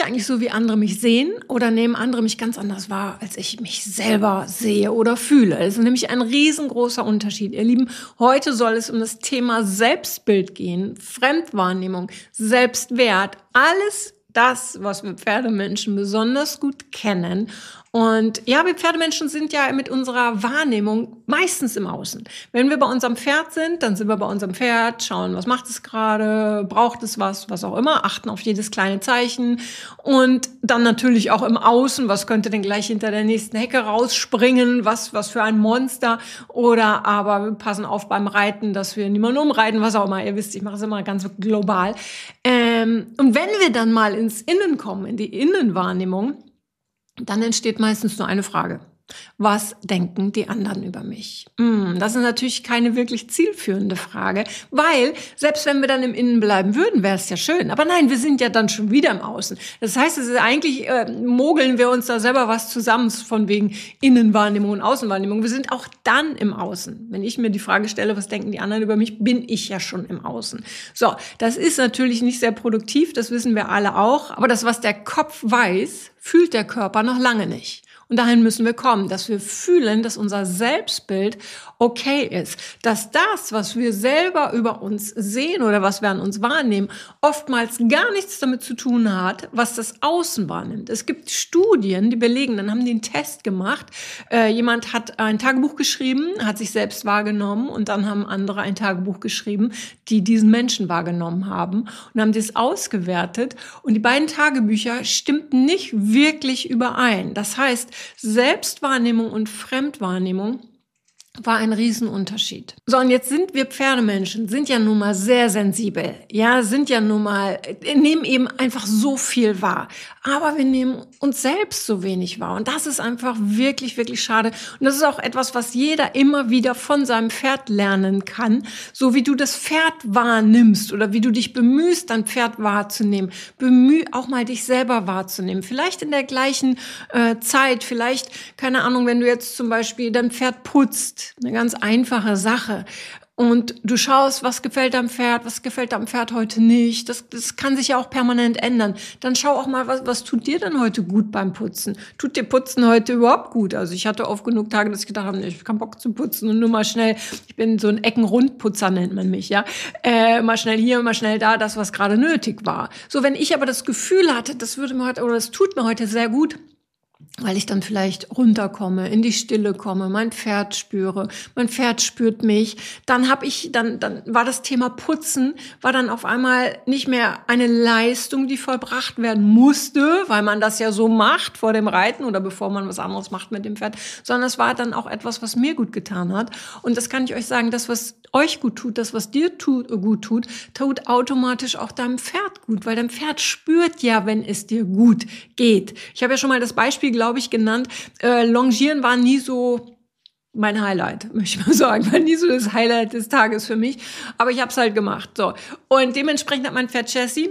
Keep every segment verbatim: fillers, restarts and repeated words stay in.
eigentlich so, wie andere mich sehen, oder nehmen andere mich ganz anders wahr, als ich mich selber sehe oder fühle? Das ist nämlich ein riesengroßer Unterschied. Ihr Lieben, heute soll es um das Thema Selbstbild gehen, Fremdwahrnehmung, Selbstwert, alles das, was wir Pferdemenschen besonders gut kennen. Und ja, wir Pferdemenschen sind ja mit unserer Wahrnehmung meistens im Außen. Wenn wir bei unserem Pferd sind, dann sind wir bei unserem Pferd, schauen, was macht es gerade, braucht es was, was auch immer, achten auf jedes kleine Zeichen und dann natürlich auch im Außen, was könnte denn gleich hinter der nächsten Hecke rausspringen, was, was für ein Monster, oder aber wir passen auf beim Reiten, dass wir niemanden umreiten, was auch immer. Ihr wisst, ich mache es immer ganz global. Ähm, und wenn wir dann mal ins Innen kommen, in die Innenwahrnehmung, dann entsteht meistens nur eine Frage. Was denken die anderen über mich? Das ist natürlich keine wirklich zielführende Frage, weil selbst wenn wir dann im Innen bleiben würden, wäre es ja schön. Aber nein, wir sind ja dann schon wieder im Außen. Das heißt, es ist eigentlich, äh, mogeln wir uns da selber was zusammen von wegen Innenwahrnehmung und Außenwahrnehmung. Wir sind auch dann im Außen. Wenn ich mir die Frage stelle, was denken die anderen über mich, bin ich ja schon im Außen. So, das ist natürlich nicht sehr produktiv, das wissen wir alle auch. Aber das, was der Kopf weiß, fühlt der Körper noch lange nicht. Und dahin müssen wir kommen, dass wir fühlen, dass unser Selbstbild okay ist. Dass das, was wir selber über uns sehen oder was wir an uns wahrnehmen, oftmals gar nichts damit zu tun hat, was das Außen wahrnimmt. Es gibt Studien, die belegen, dann haben die einen Test gemacht. Äh, jemand hat ein Tagebuch geschrieben, hat sich selbst wahrgenommen und dann haben andere ein Tagebuch geschrieben, die diesen Menschen wahrgenommen haben und haben das ausgewertet. Und die beiden Tagebücher stimmten nicht wirklich überein. Das heißt, Selbstwahrnehmung und Fremdwahrnehmung war ein Riesenunterschied. So, und jetzt sind wir Pferdemenschen, sind ja nun mal sehr sensibel, ja, sind ja nun mal, nehmen eben einfach so viel wahr. Aber wir nehmen uns selbst so wenig wahr. Und das ist einfach wirklich, wirklich schade. Und das ist auch etwas, was jeder immer wieder von seinem Pferd lernen kann. So wie du das Pferd wahrnimmst oder wie du dich bemühst, dein Pferd wahrzunehmen. Bemüh auch mal dich selber wahrzunehmen. Vielleicht in der gleichen äh, Zeit, vielleicht, keine Ahnung, wenn du jetzt zum Beispiel dein Pferd putzt, eine ganz einfache Sache. Und du schaust, was gefällt deinem Pferd, was gefällt deinem Pferd heute nicht. Das, das kann sich ja auch permanent ändern. Dann schau auch mal, was, was tut dir denn heute gut beim Putzen? Tut dir Putzen heute überhaupt gut? Also ich hatte oft genug Tage, dass ich gedacht habe, ich habe keinen Bock zu putzen und nur mal schnell, ich bin so ein Eckenrundputzer, nennt man mich, ja. Äh, mal schnell hier, mal schnell da, das, was gerade nötig war. So, wenn ich aber das Gefühl hatte, das würde mir heute, oder das tut mir heute sehr gut, weil ich dann vielleicht runterkomme, in die Stille komme, mein Pferd spüre, mein Pferd spürt mich, dann habe ich, dann, dann war das Thema Putzen, war dann auf einmal nicht mehr eine Leistung, die vollbracht werden musste, weil man das ja so macht vor dem Reiten oder bevor man was anderes macht mit dem Pferd, sondern es war dann auch etwas, was mir gut getan hat. Und das kann ich euch sagen, das, was euch gut tut, das, was dir tut, gut tut, tut automatisch auch deinem Pferd gut, weil dein Pferd spürt ja, wenn es dir gut geht. Ich habe ja schon mal das Beispiel, glaube ich, genannt. Äh, Longieren war nie so mein Highlight, möchte ich mal sagen. War nie so das Highlight des Tages für mich. Aber ich habe es halt gemacht. So. Und dementsprechend hat mein Pferd Jessie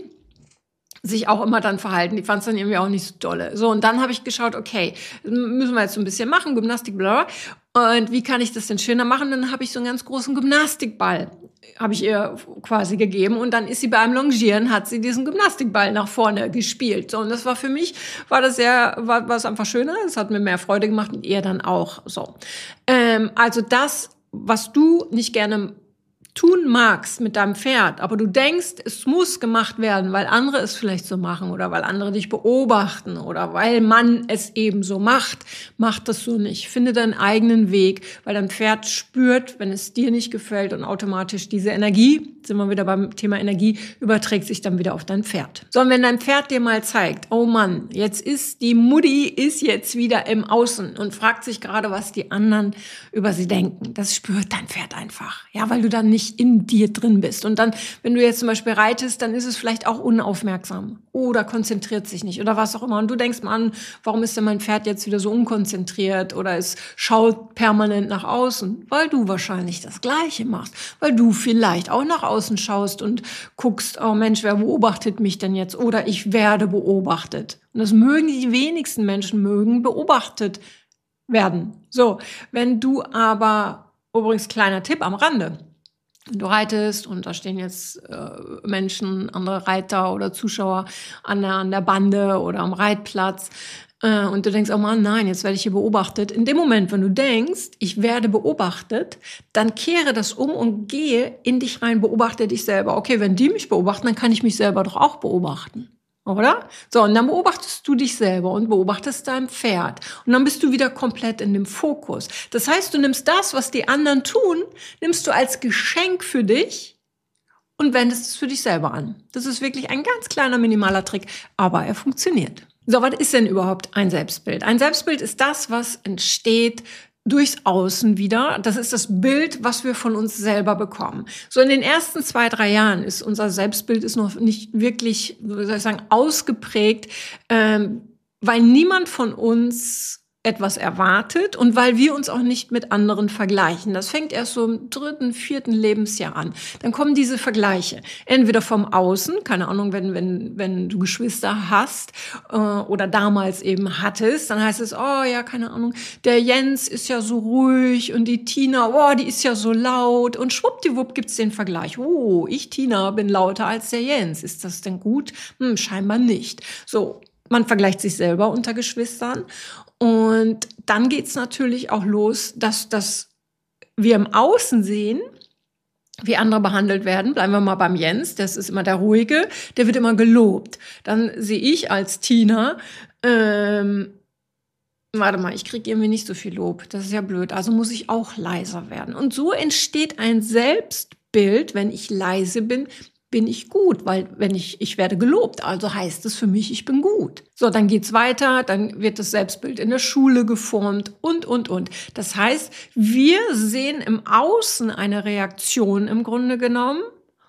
sich auch immer dann verhalten. Die fand es dann irgendwie auch nicht so dolle. So, und dann habe ich geschaut, okay, müssen wir jetzt so ein bisschen machen, Gymnastik, bla, bla. Und wie kann ich das denn schöner machen? Dann habe ich so einen ganz großen Gymnastikball, habe ich ihr quasi gegeben. Und dann ist sie beim Longieren, hat sie diesen Gymnastikball nach vorne gespielt. So, und das war für mich, war das sehr, war, war es einfach schöner. Es hat mir mehr Freude gemacht und ihr dann auch. So, ähm, also das, was du nicht gerne tun magst mit deinem Pferd, aber du denkst, es muss gemacht werden, weil andere es vielleicht so machen oder weil andere dich beobachten oder weil man es eben so macht, macht das so nicht. Finde deinen eigenen Weg, weil dein Pferd spürt, wenn es dir nicht gefällt und automatisch diese Energie, sind wir wieder beim Thema Energie, überträgt sich dann wieder auf dein Pferd. So, und wenn dein Pferd dir mal zeigt, oh Mann, jetzt ist die Mutti ist jetzt wieder im Außen und fragt sich gerade, was die anderen über sie denken. Das spürt dein Pferd einfach. Ja, weil du dann nicht in dir drin bist. Und dann, wenn du jetzt zum Beispiel reitest, dann ist es vielleicht auch unaufmerksam oder konzentriert sich nicht oder was auch immer. Und du denkst mal an, warum ist denn mein Pferd jetzt wieder so unkonzentriert oder es schaut permanent nach außen? Weil du wahrscheinlich das Gleiche machst. Weil du vielleicht auch nach außen schaust und guckst, oh Mensch, wer beobachtet mich denn jetzt? Oder ich werde beobachtet. Und das mögen die wenigsten Menschen mögen beobachtet werden. So, wenn du aber, übrigens kleiner Tipp am Rande, Du reitest und da stehen jetzt äh, Menschen, andere Reiter oder Zuschauer an der, an der Bande oder am Reitplatz. Äh, und du denkst, oh Mann, nein, jetzt werde ich hier beobachtet. In dem Moment, wenn du denkst, ich werde beobachtet, dann kehre das um und gehe in dich rein, beobachte dich selber. Okay, wenn die mich beobachten, dann kann ich mich selber doch auch beobachten. Oder? So, und dann beobachtest du dich selber und beobachtest dein Pferd. Und dann bist du wieder komplett in dem Fokus. Das heißt, du nimmst das, was die anderen tun, nimmst du als Geschenk für dich und wendest es für dich selber an. Das ist wirklich ein ganz kleiner, minimaler Trick, aber er funktioniert. So, was ist denn überhaupt ein Selbstbild? Ein Selbstbild ist das, was entsteht durchs Außen wieder. Das ist das Bild, was wir von uns selber bekommen. So in den ersten zwei, drei Jahren ist unser Selbstbild ist noch nicht wirklich, wie soll ich sagen, ausgeprägt, ähm, weil niemand von uns etwas erwartet und weil wir uns auch nicht mit anderen vergleichen. Das fängt erst so im dritten, vierten Lebensjahr an. Dann kommen diese Vergleiche. Entweder vom Außen, keine Ahnung, wenn, wenn, wenn du Geschwister hast äh, oder damals eben hattest, dann heißt es, oh ja, keine Ahnung, der Jens ist ja so ruhig und die Tina, oh, die ist ja so laut und schwuppdiwupp gibt's den Vergleich. Oh, ich, Tina, bin lauter als der Jens. Ist das denn gut? Hm, scheinbar nicht. So, man vergleicht sich selber unter Geschwistern. Und dann geht's natürlich auch los, dass, dass wir im Außen sehen, wie andere behandelt werden. Bleiben wir mal beim Jens, das ist immer der Ruhige, der wird immer gelobt. Dann sehe ich als Tina, ähm, warte mal, ich kriege irgendwie nicht so viel Lob, das ist ja blöd, also muss ich auch leiser werden. Und so entsteht ein Selbstbild, wenn ich leise bin, bin ich gut, weil wenn ich ich werde gelobt, also heißt es für mich, ich bin gut. So, dann geht's weiter, dann wird das Selbstbild in der Schule geformt und, und, und. Das heißt, wir sehen im Außen eine Reaktion im Grunde genommen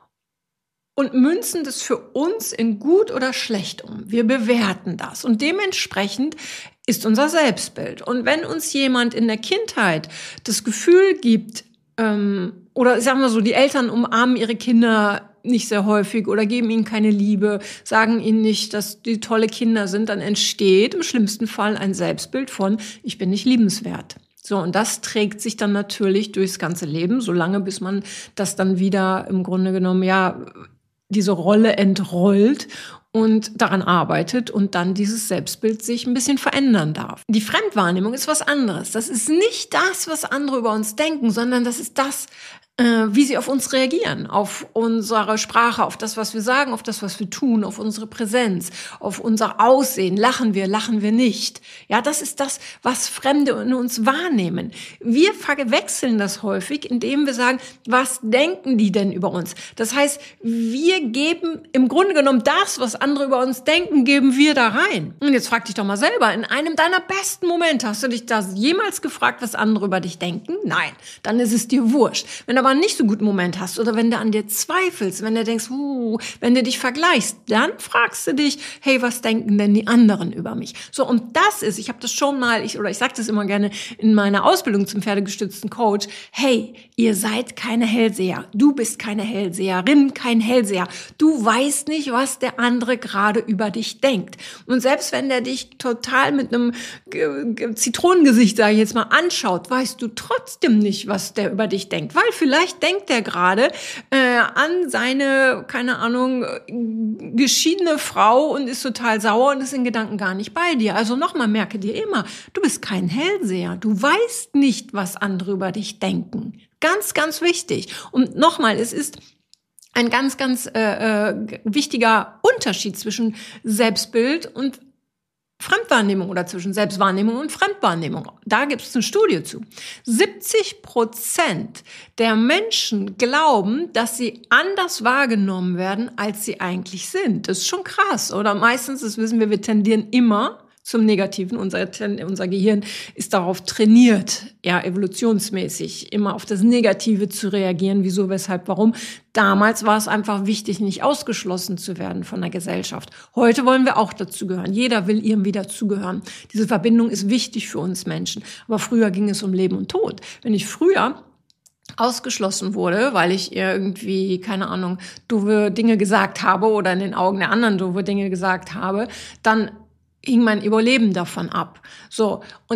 und münzen das für uns in gut oder schlecht um. Wir bewerten das und dementsprechend ist unser Selbstbild. Und wenn uns jemand in der Kindheit das Gefühl gibt, ähm, oder sagen wir so, die Eltern umarmen ihre Kinder nicht sehr häufig oder geben ihnen keine Liebe, sagen ihnen nicht, dass die tolle Kinder sind, dann entsteht im schlimmsten Fall ein Selbstbild von, ich bin nicht liebenswert. So, und das trägt sich dann natürlich durchs ganze Leben, solange bis man das dann wieder im Grunde genommen, ja, diese Rolle entrollt und daran arbeitet und dann dieses Selbstbild sich ein bisschen verändern darf. Die Fremdwahrnehmung ist was anderes. Das ist nicht das, was andere über uns denken, sondern das ist das, wie sie auf uns reagieren, auf unsere Sprache, auf das, was wir sagen, auf das, was wir tun, auf unsere Präsenz, auf unser Aussehen. Lachen wir, lachen wir nicht. Ja, das ist das, was Fremde in uns wahrnehmen. Wir verwechseln das häufig, indem wir sagen, was denken die denn über uns? Das heißt, wir geben im Grunde genommen das, was andere über uns denken, geben wir da rein. Und jetzt frag dich doch mal selber, in einem deiner besten Momente, hast du dich da jemals gefragt, was andere über dich denken? Nein, dann ist es dir wurscht. Wenn aber einen nicht so guten Moment hast oder wenn du an dir zweifelst, wenn du denkst, uh, wenn du dich vergleichst, dann fragst du dich, hey, was denken denn die anderen über mich? So, und das ist, ich habe das schon mal, ich, oder ich sage das immer gerne in meiner Ausbildung zum pferdegestützten Coach, hey, ihr seid keine Hellseher, du bist keine Hellseherin, kein Hellseher, du weißt nicht, was der andere gerade über dich denkt. Und selbst wenn der dich total mit einem Zitronengesicht, sage ich jetzt mal, anschaut, weißt du trotzdem nicht, was der über dich denkt, weil vielleicht Vielleicht denkt er gerade äh, an seine, keine Ahnung, geschiedene Frau und ist total sauer und ist in Gedanken gar nicht bei dir. Also nochmal, merke dir immer, du bist kein Hellseher. Du weißt nicht, was andere über dich denken. Ganz, ganz wichtig. Und nochmal, es ist ein ganz, ganz äh, äh, wichtiger Unterschied zwischen Selbstbild und Fremdwahrnehmung oder zwischen Selbstwahrnehmung und Fremdwahrnehmung. Da gibt es eine Studie zu. siebzig Prozent der Menschen glauben, dass sie anders wahrgenommen werden, als sie eigentlich sind. Das ist schon krass, oder? Meistens, das wissen wir, wir tendieren immer zum Negativen. Unser, unser Gehirn ist darauf trainiert, ja, evolutionsmäßig immer auf das Negative zu reagieren. Wieso, weshalb, warum? Damals war es einfach wichtig, nicht ausgeschlossen zu werden von der Gesellschaft. Heute wollen wir auch dazugehören. Jeder will irgendwie dazugehören. Diese Verbindung ist wichtig für uns Menschen. Aber früher ging es um Leben und Tod. Wenn ich früher ausgeschlossen wurde, weil ich irgendwie, keine Ahnung, doofe Dinge gesagt habe oder in den Augen der anderen doofe Dinge gesagt habe, dann hing mein Überleben davon ab. So, und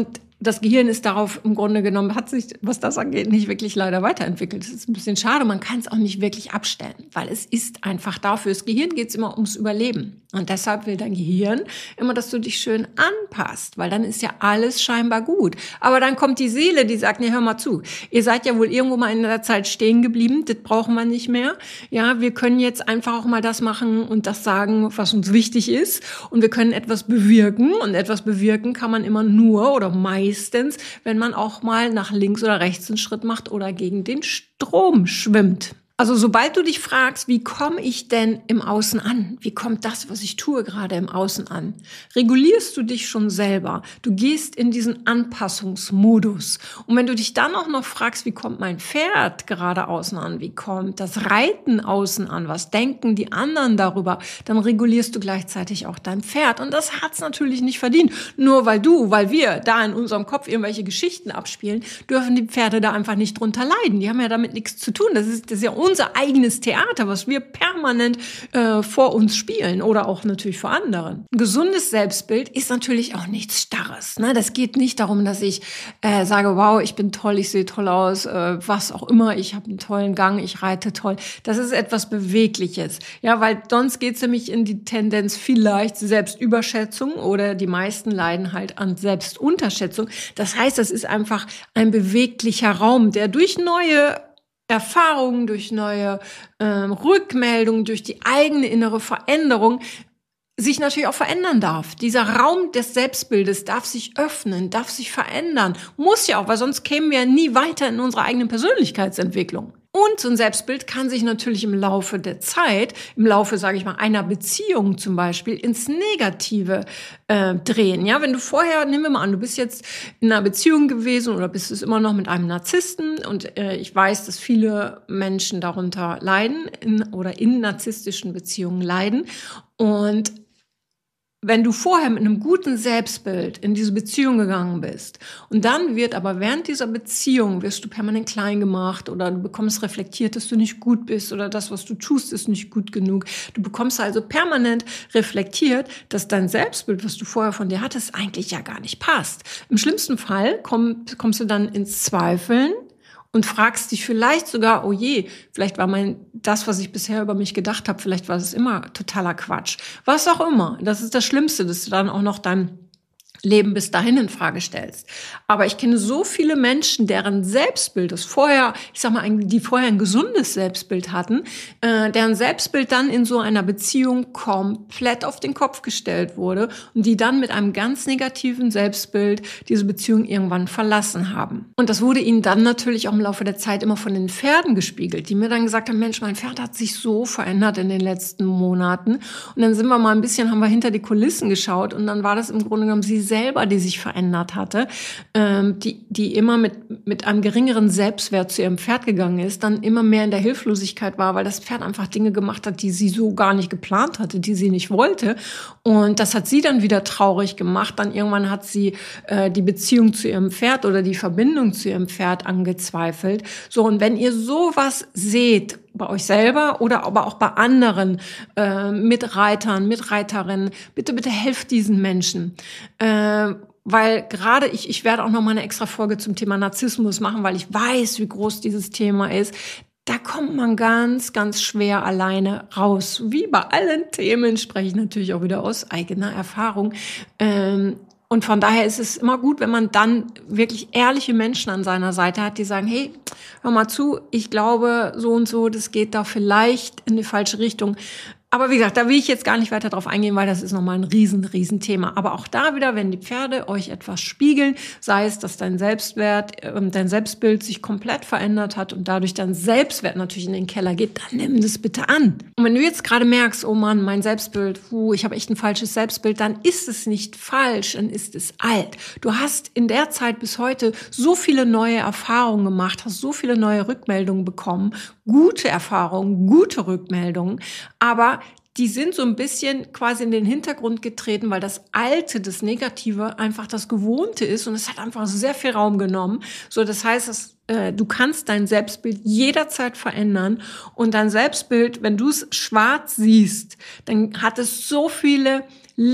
das Gehirn ist darauf im Grunde genommen, hat sich, was das angeht, nicht wirklich leider weiterentwickelt. Das ist ein bisschen schade, man kann es auch nicht wirklich abstellen, weil es ist einfach dafür. Das Gehirn geht es immer ums Überleben. Und deshalb will dein Gehirn immer, dass du dich schön anpasst, weil dann ist ja alles scheinbar gut. Aber dann kommt die Seele, die sagt, nee, hör mal zu. Ihr seid ja wohl irgendwo mal in der Zeit stehen geblieben, das brauchen wir nicht mehr. Ja, wir können jetzt einfach auch mal das machen und das sagen, was uns wichtig ist. Und wir können etwas bewirken. Und etwas bewirken kann man immer nur oder meistens, wenn man auch mal nach links oder rechts einen Schritt macht oder gegen den Strom schwimmt. Also sobald du dich fragst, wie komme ich denn im Außen an? Wie kommt das, was ich tue, gerade im Außen an? Regulierst du dich schon selber? Du gehst in diesen Anpassungsmodus. Und wenn du dich dann auch noch fragst, wie kommt mein Pferd gerade außen an? Wie kommt das Reiten außen an? Was denken die anderen darüber? Dann regulierst du gleichzeitig auch dein Pferd. Und das hat's natürlich nicht verdient. Nur weil du, weil wir da in unserem Kopf irgendwelche Geschichten abspielen, dürfen die Pferde da einfach nicht drunter leiden. Die haben ja damit nichts zu tun. Das ist, das ist ja unser eigenes Theater, was wir permanent äh, vor uns spielen oder auch natürlich vor anderen. Ein gesundes Selbstbild ist natürlich auch nichts Starres. Ne? Das geht nicht darum, dass ich äh, sage, wow, ich bin toll, ich sehe toll aus, äh, was auch immer, ich habe einen tollen Gang, ich reite toll. Das ist etwas Bewegliches. Ja, weil sonst geht es nämlich in die Tendenz vielleicht Selbstüberschätzung oder die meisten leiden halt an Selbstunterschätzung. Das heißt, das ist einfach ein beweglicher Raum, der durch neue Erfahrungen, durch neue ähm, Rückmeldungen, durch die eigene innere Veränderung sich natürlich auch verändern darf. Dieser Raum des Selbstbildes darf sich öffnen, darf sich verändern. Muss ja auch, weil sonst kämen wir nie weiter in unserer eigenen Persönlichkeitsentwicklung. Und so ein Selbstbild kann sich natürlich im Laufe der Zeit, im Laufe, sage ich mal, einer Beziehung zum Beispiel, ins Negative äh, drehen. Ja, wenn du vorher, nehmen wir mal an, du bist jetzt in einer Beziehung gewesen oder bist es immer noch mit einem Narzissten und äh, ich weiß, dass viele Menschen darunter leiden in, oder in narzisstischen Beziehungen leiden. Und wenn du vorher mit einem guten Selbstbild in diese Beziehung gegangen bist und dann wird aber während dieser Beziehung wirst du permanent klein gemacht oder du bekommst reflektiert, dass du nicht gut bist oder das, was du tust, ist nicht gut genug. Du bekommst also permanent reflektiert, dass dein Selbstbild, was du vorher von dir hattest, eigentlich ja gar nicht passt. Im schlimmsten Fall komm, kommst du dann ins Zweifeln und fragst dich vielleicht sogar, oh je, vielleicht war mein das, was ich bisher über mich gedacht habe, vielleicht war es immer totaler Quatsch. Was auch immer. Das ist das Schlimmste, dass du dann auch noch dein Leben bis dahin in Frage stellst. Aber ich kenne so viele Menschen, deren Selbstbild, das vorher, ich sag mal, ein, die vorher ein gesundes Selbstbild hatten, äh, deren Selbstbild dann in so einer Beziehung komplett auf den Kopf gestellt wurde und die dann mit einem ganz negativen Selbstbild diese Beziehung irgendwann verlassen haben. Und das wurde ihnen dann natürlich auch im Laufe der Zeit immer von den Pferden gespiegelt, die mir dann gesagt haben, Mensch, mein Pferd hat sich so verändert in den letzten Monaten. Und dann sind wir mal ein bisschen, haben wir hinter die Kulissen geschaut und dann war das im Grunde genommen sie selber, die sich verändert hatte, ähm, die, die immer mit, mit einem geringeren Selbstwert zu ihrem Pferd gegangen ist, dann immer mehr in der Hilflosigkeit war, weil das Pferd einfach Dinge gemacht hat, die sie so gar nicht geplant hatte, die sie nicht wollte. Und das hat sie dann wieder traurig gemacht. Dann irgendwann hat sie äh, die Beziehung zu ihrem Pferd oder die Verbindung zu ihrem Pferd angezweifelt. So, und wenn ihr sowas seht, bei euch selber oder aber auch bei anderen äh, Mitreitern, Mitreiterinnen, bitte, bitte helft diesen Menschen. Äh, weil gerade ich, ich werde auch noch mal eine extra Folge zum Thema Narzissmus machen, weil ich weiß, wie groß dieses Thema ist. Da kommt man ganz, ganz schwer alleine raus. Wie bei allen Themen spreche ich natürlich auch wieder aus eigener Erfahrung. Ähm, Und von daher ist es immer gut, wenn man dann wirklich ehrliche Menschen an seiner Seite hat, die sagen, hey, hör mal zu, ich glaube so und so, das geht da vielleicht in die falsche Richtung. Aber wie gesagt, da will ich jetzt gar nicht weiter drauf eingehen, weil das ist nochmal ein riesen, riesen Thema. Aber auch da wieder, wenn die Pferde euch etwas spiegeln, sei es, dass dein Selbstwert, äh, dein Selbstbild sich komplett verändert hat und dadurch dein Selbstwert natürlich in den Keller geht, dann nimm das bitte an. Und wenn du jetzt gerade merkst, oh Mann, mein Selbstbild, puh, ich habe echt ein falsches Selbstbild, dann ist es nicht falsch, dann ist es alt. Du hast in der Zeit bis heute so viele neue Erfahrungen gemacht, hast so viele neue Rückmeldungen bekommen, gute Erfahrungen, gute Rückmeldungen, aber die sind so ein bisschen quasi in den Hintergrund getreten, weil das Alte, das Negative einfach das Gewohnte ist und es hat einfach sehr viel Raum genommen. So, das heißt, das äh, du kannst dein Selbstbild jederzeit verändern und dein Selbstbild, wenn du es schwarz siehst, dann hat es so viele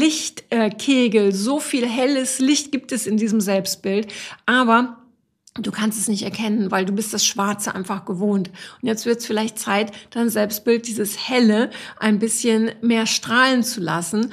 Lichtkegel, so viel helles Licht gibt es in diesem Selbstbild, aber du kannst es nicht erkennen, weil du bist das Schwarze einfach gewohnt. Und jetzt wird es vielleicht Zeit, dein Selbstbild, dieses Helle, ein bisschen mehr strahlen zu lassen.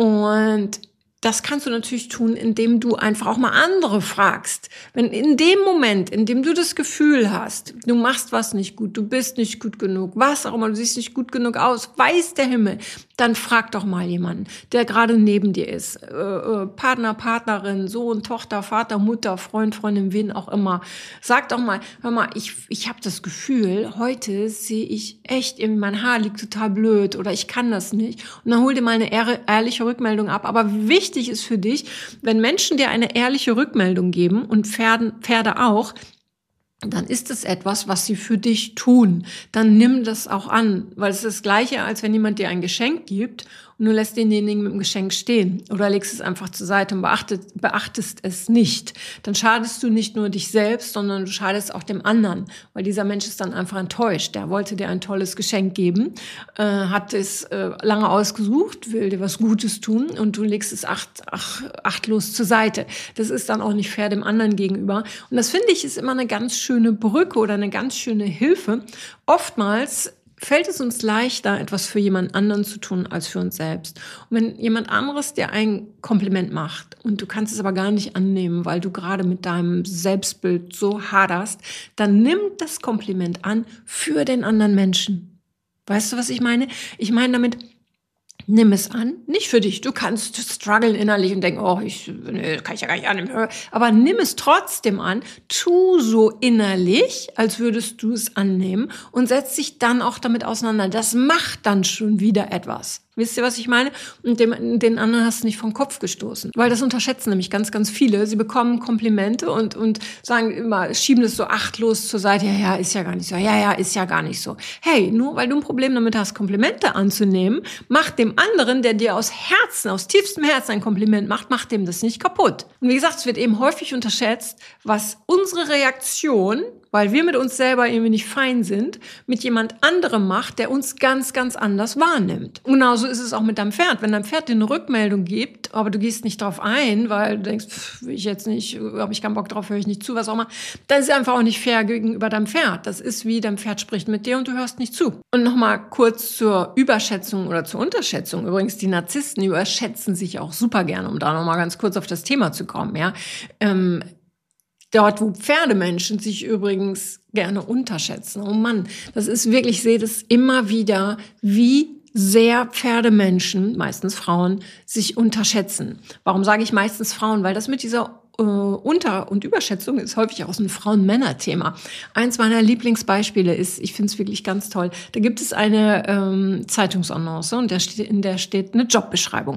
Und das kannst du natürlich tun, indem du einfach auch mal andere fragst. Wenn in dem Moment, in dem du das Gefühl hast, du machst was nicht gut, du bist nicht gut genug, was auch immer, du siehst nicht gut genug aus, weiß der Himmel, dann frag doch mal jemanden, der gerade neben dir ist. Äh, äh, Partner, Partnerin, Sohn, Tochter, Vater, Mutter, Freund, Freundin, wen auch immer. Sag doch mal, hör mal, ich, ich habe das Gefühl, heute sehe ich echt, irgendwie mein Haar liegt total blöd oder ich kann das nicht. Und dann hol dir mal eine ehrliche Rückmeldung ab. Aber wichtig ist für dich, wenn Menschen dir eine ehrliche Rückmeldung geben und Pferden, Pferde auch, dann ist es etwas, was sie für dich tun. Dann nimm das auch an, weil es ist das Gleiche, als wenn jemand dir ein Geschenk gibt und du lässt denjenigen mit dem Geschenk stehen oder legst es einfach zur Seite und beachtet, beachtest es nicht. Dann schadest du nicht nur dich selbst, sondern du schadest auch dem anderen, weil dieser Mensch ist dann einfach enttäuscht. Der wollte dir ein tolles Geschenk geben, äh, hat es äh, lange ausgesucht, will dir was Gutes tun und du legst es acht, ach, achtlos zur Seite. Das ist dann auch nicht fair dem anderen gegenüber. Und das finde ich ist immer eine ganz schöne Brücke oder eine ganz schöne Hilfe. Oftmals fällt es uns leichter, etwas für jemand anderen zu tun, als für uns selbst. Und wenn jemand anderes dir ein Kompliment macht und du kannst es aber gar nicht annehmen, weil du gerade mit deinem Selbstbild so haderst, dann nimm das Kompliment an für den anderen Menschen. Weißt du, was ich meine? Ich meine damit, nimm es an, nicht für dich. Du kannst strugglen innerlich und denken, oh, ich nee, kann ich ja gar nicht annehmen. Aber nimm es trotzdem an, tu so innerlich, als würdest du es annehmen und setz dich dann auch damit auseinander. Das macht dann schon wieder etwas. Wisst ihr, was ich meine? Und dem, den anderen hast du nicht vom Kopf gestoßen. Weil das unterschätzen nämlich ganz, ganz viele. Sie bekommen Komplimente und, und sagen immer, schieben das so achtlos zur Seite. Ja, ja, ist ja gar nicht so. Ja, ja, ist ja gar nicht so. Hey, nur weil du ein Problem damit hast, Komplimente anzunehmen, mach dem anderen, der dir aus Herzen, aus tiefstem Herzen ein Kompliment macht, macht dem das nicht kaputt. Und wie gesagt, es wird eben häufig unterschätzt, was unsere Reaktion, weil wir mit uns selber irgendwie nicht fein sind, mit jemand anderem macht, der uns ganz, ganz anders wahrnimmt. Und genauso ist es auch mit deinem Pferd. Wenn dein Pferd dir eine Rückmeldung gibt, aber du gehst nicht drauf ein, weil du denkst, pff, will ich jetzt nicht, habe ich keinen Bock drauf, höre ich nicht zu, was auch immer, dann ist es einfach auch nicht fair gegenüber deinem Pferd. Das ist wie, dein Pferd spricht mit dir und du hörst nicht zu. Und nochmal kurz zur Überschätzung oder zur Unterschätzung. Übrigens, die Narzissten überschätzen sich auch super gerne, um da nochmal ganz kurz auf das Thema zu kommen, ja. Ähm, Dort, wo Pferdemenschen sich übrigens gerne unterschätzen. Oh Mann, das ist wirklich, ich sehe das immer wieder, wie sehr Pferdemenschen, meistens Frauen, sich unterschätzen. Warum sage ich meistens Frauen? Weil das mit dieser äh, Unter- und Überschätzung ist häufig auch so ein Frauen-Männer-Thema. Eins meiner Lieblingsbeispiele ist, ich finde es wirklich ganz toll, da gibt es eine ähm, Zeitungsannonce und der steht, in der steht eine Jobbeschreibung,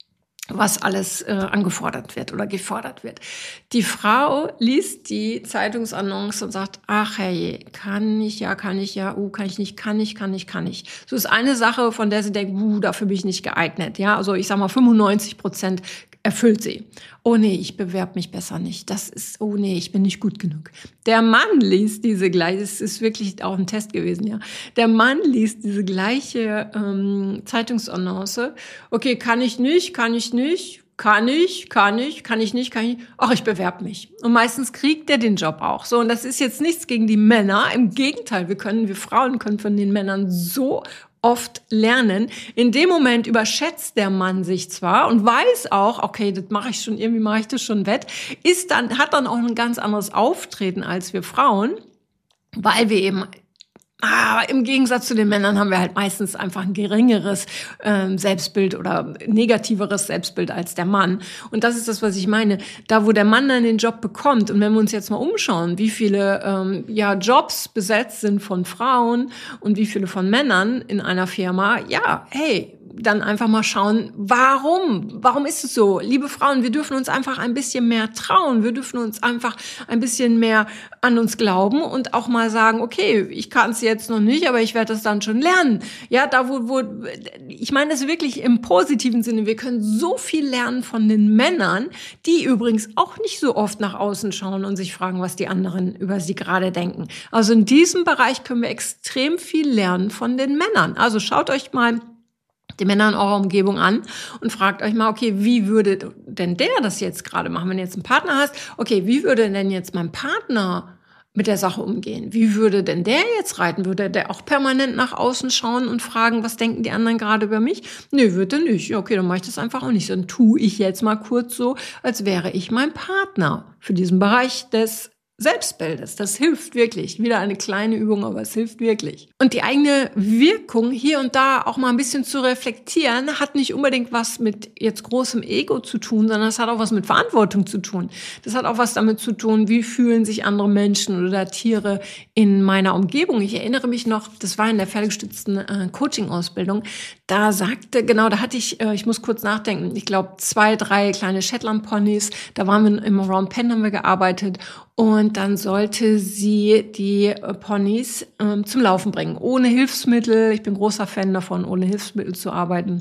was alles äh, angefordert wird oder gefordert wird. Die Frau liest die Zeitungsannonce und sagt, ach herrje, kann ich ja, kann ich ja, uh, kann ich nicht, kann ich, kann ich, kann ich. So ist eine Sache, von der sie denkt, uh, dafür bin ich nicht geeignet. Ja, also ich sag mal, fünfundneunzig Prozent erfüllt sie. Oh nee, ich bewerbe mich besser nicht. Das ist, oh nee, ich bin nicht gut genug. Der Mann liest diese gleiche, es ist wirklich auch ein Test gewesen, ja. Der Mann liest diese gleiche ähm, Zeitungsannonce. Okay, kann ich nicht, kann ich nicht, kann ich, kann ich, kann ich nicht, kann ich nicht. Ach, ich bewerbe mich. Und meistens kriegt er den Job auch. So, und das ist jetzt nichts gegen die Männer. Im Gegenteil, wir können, wir Frauen können von den Männern so oft lernen. In dem Moment überschätzt der Mann sich zwar und weiß auch, okay, das mache ich schon, irgendwie mache ich das schon wett, ist dann, hat dann auch ein ganz anderes Auftreten als wir Frauen, weil wir eben Aber im Gegensatz zu den Männern haben wir halt meistens einfach ein geringeres ähm, Selbstbild oder negativeres Selbstbild als der Mann. Und das ist das, was ich meine. Da, wo der Mann dann den Job bekommt, und wenn wir uns jetzt mal umschauen, wie viele ähm, ja Jobs besetzt sind von Frauen und wie viele von Männern in einer Firma, ja, hey, dann einfach mal schauen, warum? Warum ist es so? Liebe Frauen, wir dürfen uns einfach ein bisschen mehr trauen. Wir dürfen uns einfach ein bisschen mehr an uns glauben und auch mal sagen, okay, ich kann es jetzt noch nicht, aber ich werde es dann schon lernen. Ja, da wo, wo, ich meine es wirklich im positiven Sinne. Wir können so viel lernen von den Männern, die übrigens auch nicht so oft nach außen schauen und sich fragen, was die anderen über sie gerade denken. Also in diesem Bereich können wir extrem viel lernen von den Männern. Also schaut euch mal die Männer in eurer Umgebung an und fragt euch mal, okay, wie würde denn der das jetzt gerade machen? Wenn du jetzt einen Partner hast, okay, wie würde denn jetzt mein Partner mit der Sache umgehen? Wie würde denn der jetzt reiten? Würde der auch permanent nach außen schauen und fragen, was denken die anderen gerade über mich? Nö, würde nicht. Ja, okay, dann mache ich das einfach auch nicht. Dann tue ich jetzt mal kurz so, als wäre ich mein Partner für diesen Bereich des Selbstbildes. Das hilft wirklich. Wieder eine kleine Übung, aber es hilft wirklich. Und die eigene Wirkung hier und da auch mal ein bisschen zu reflektieren, hat nicht unbedingt was mit jetzt großem Ego zu tun, sondern es hat auch was mit Verantwortung zu tun. Das hat auch was damit zu tun, wie fühlen sich andere Menschen oder Tiere in meiner Umgebung. Ich erinnere mich noch, das war in der pferdegestützten äh, Coaching-Ausbildung, da sagte, genau, da hatte ich, äh, ich muss kurz nachdenken, ich glaube zwei, drei kleine Shetland-Ponys, da waren wir im Round Pen, haben wir gearbeitet. Und dann sollte sie die Ponys ähm, zum Laufen bringen, ohne Hilfsmittel. Ich bin großer Fan davon, ohne Hilfsmittel zu arbeiten.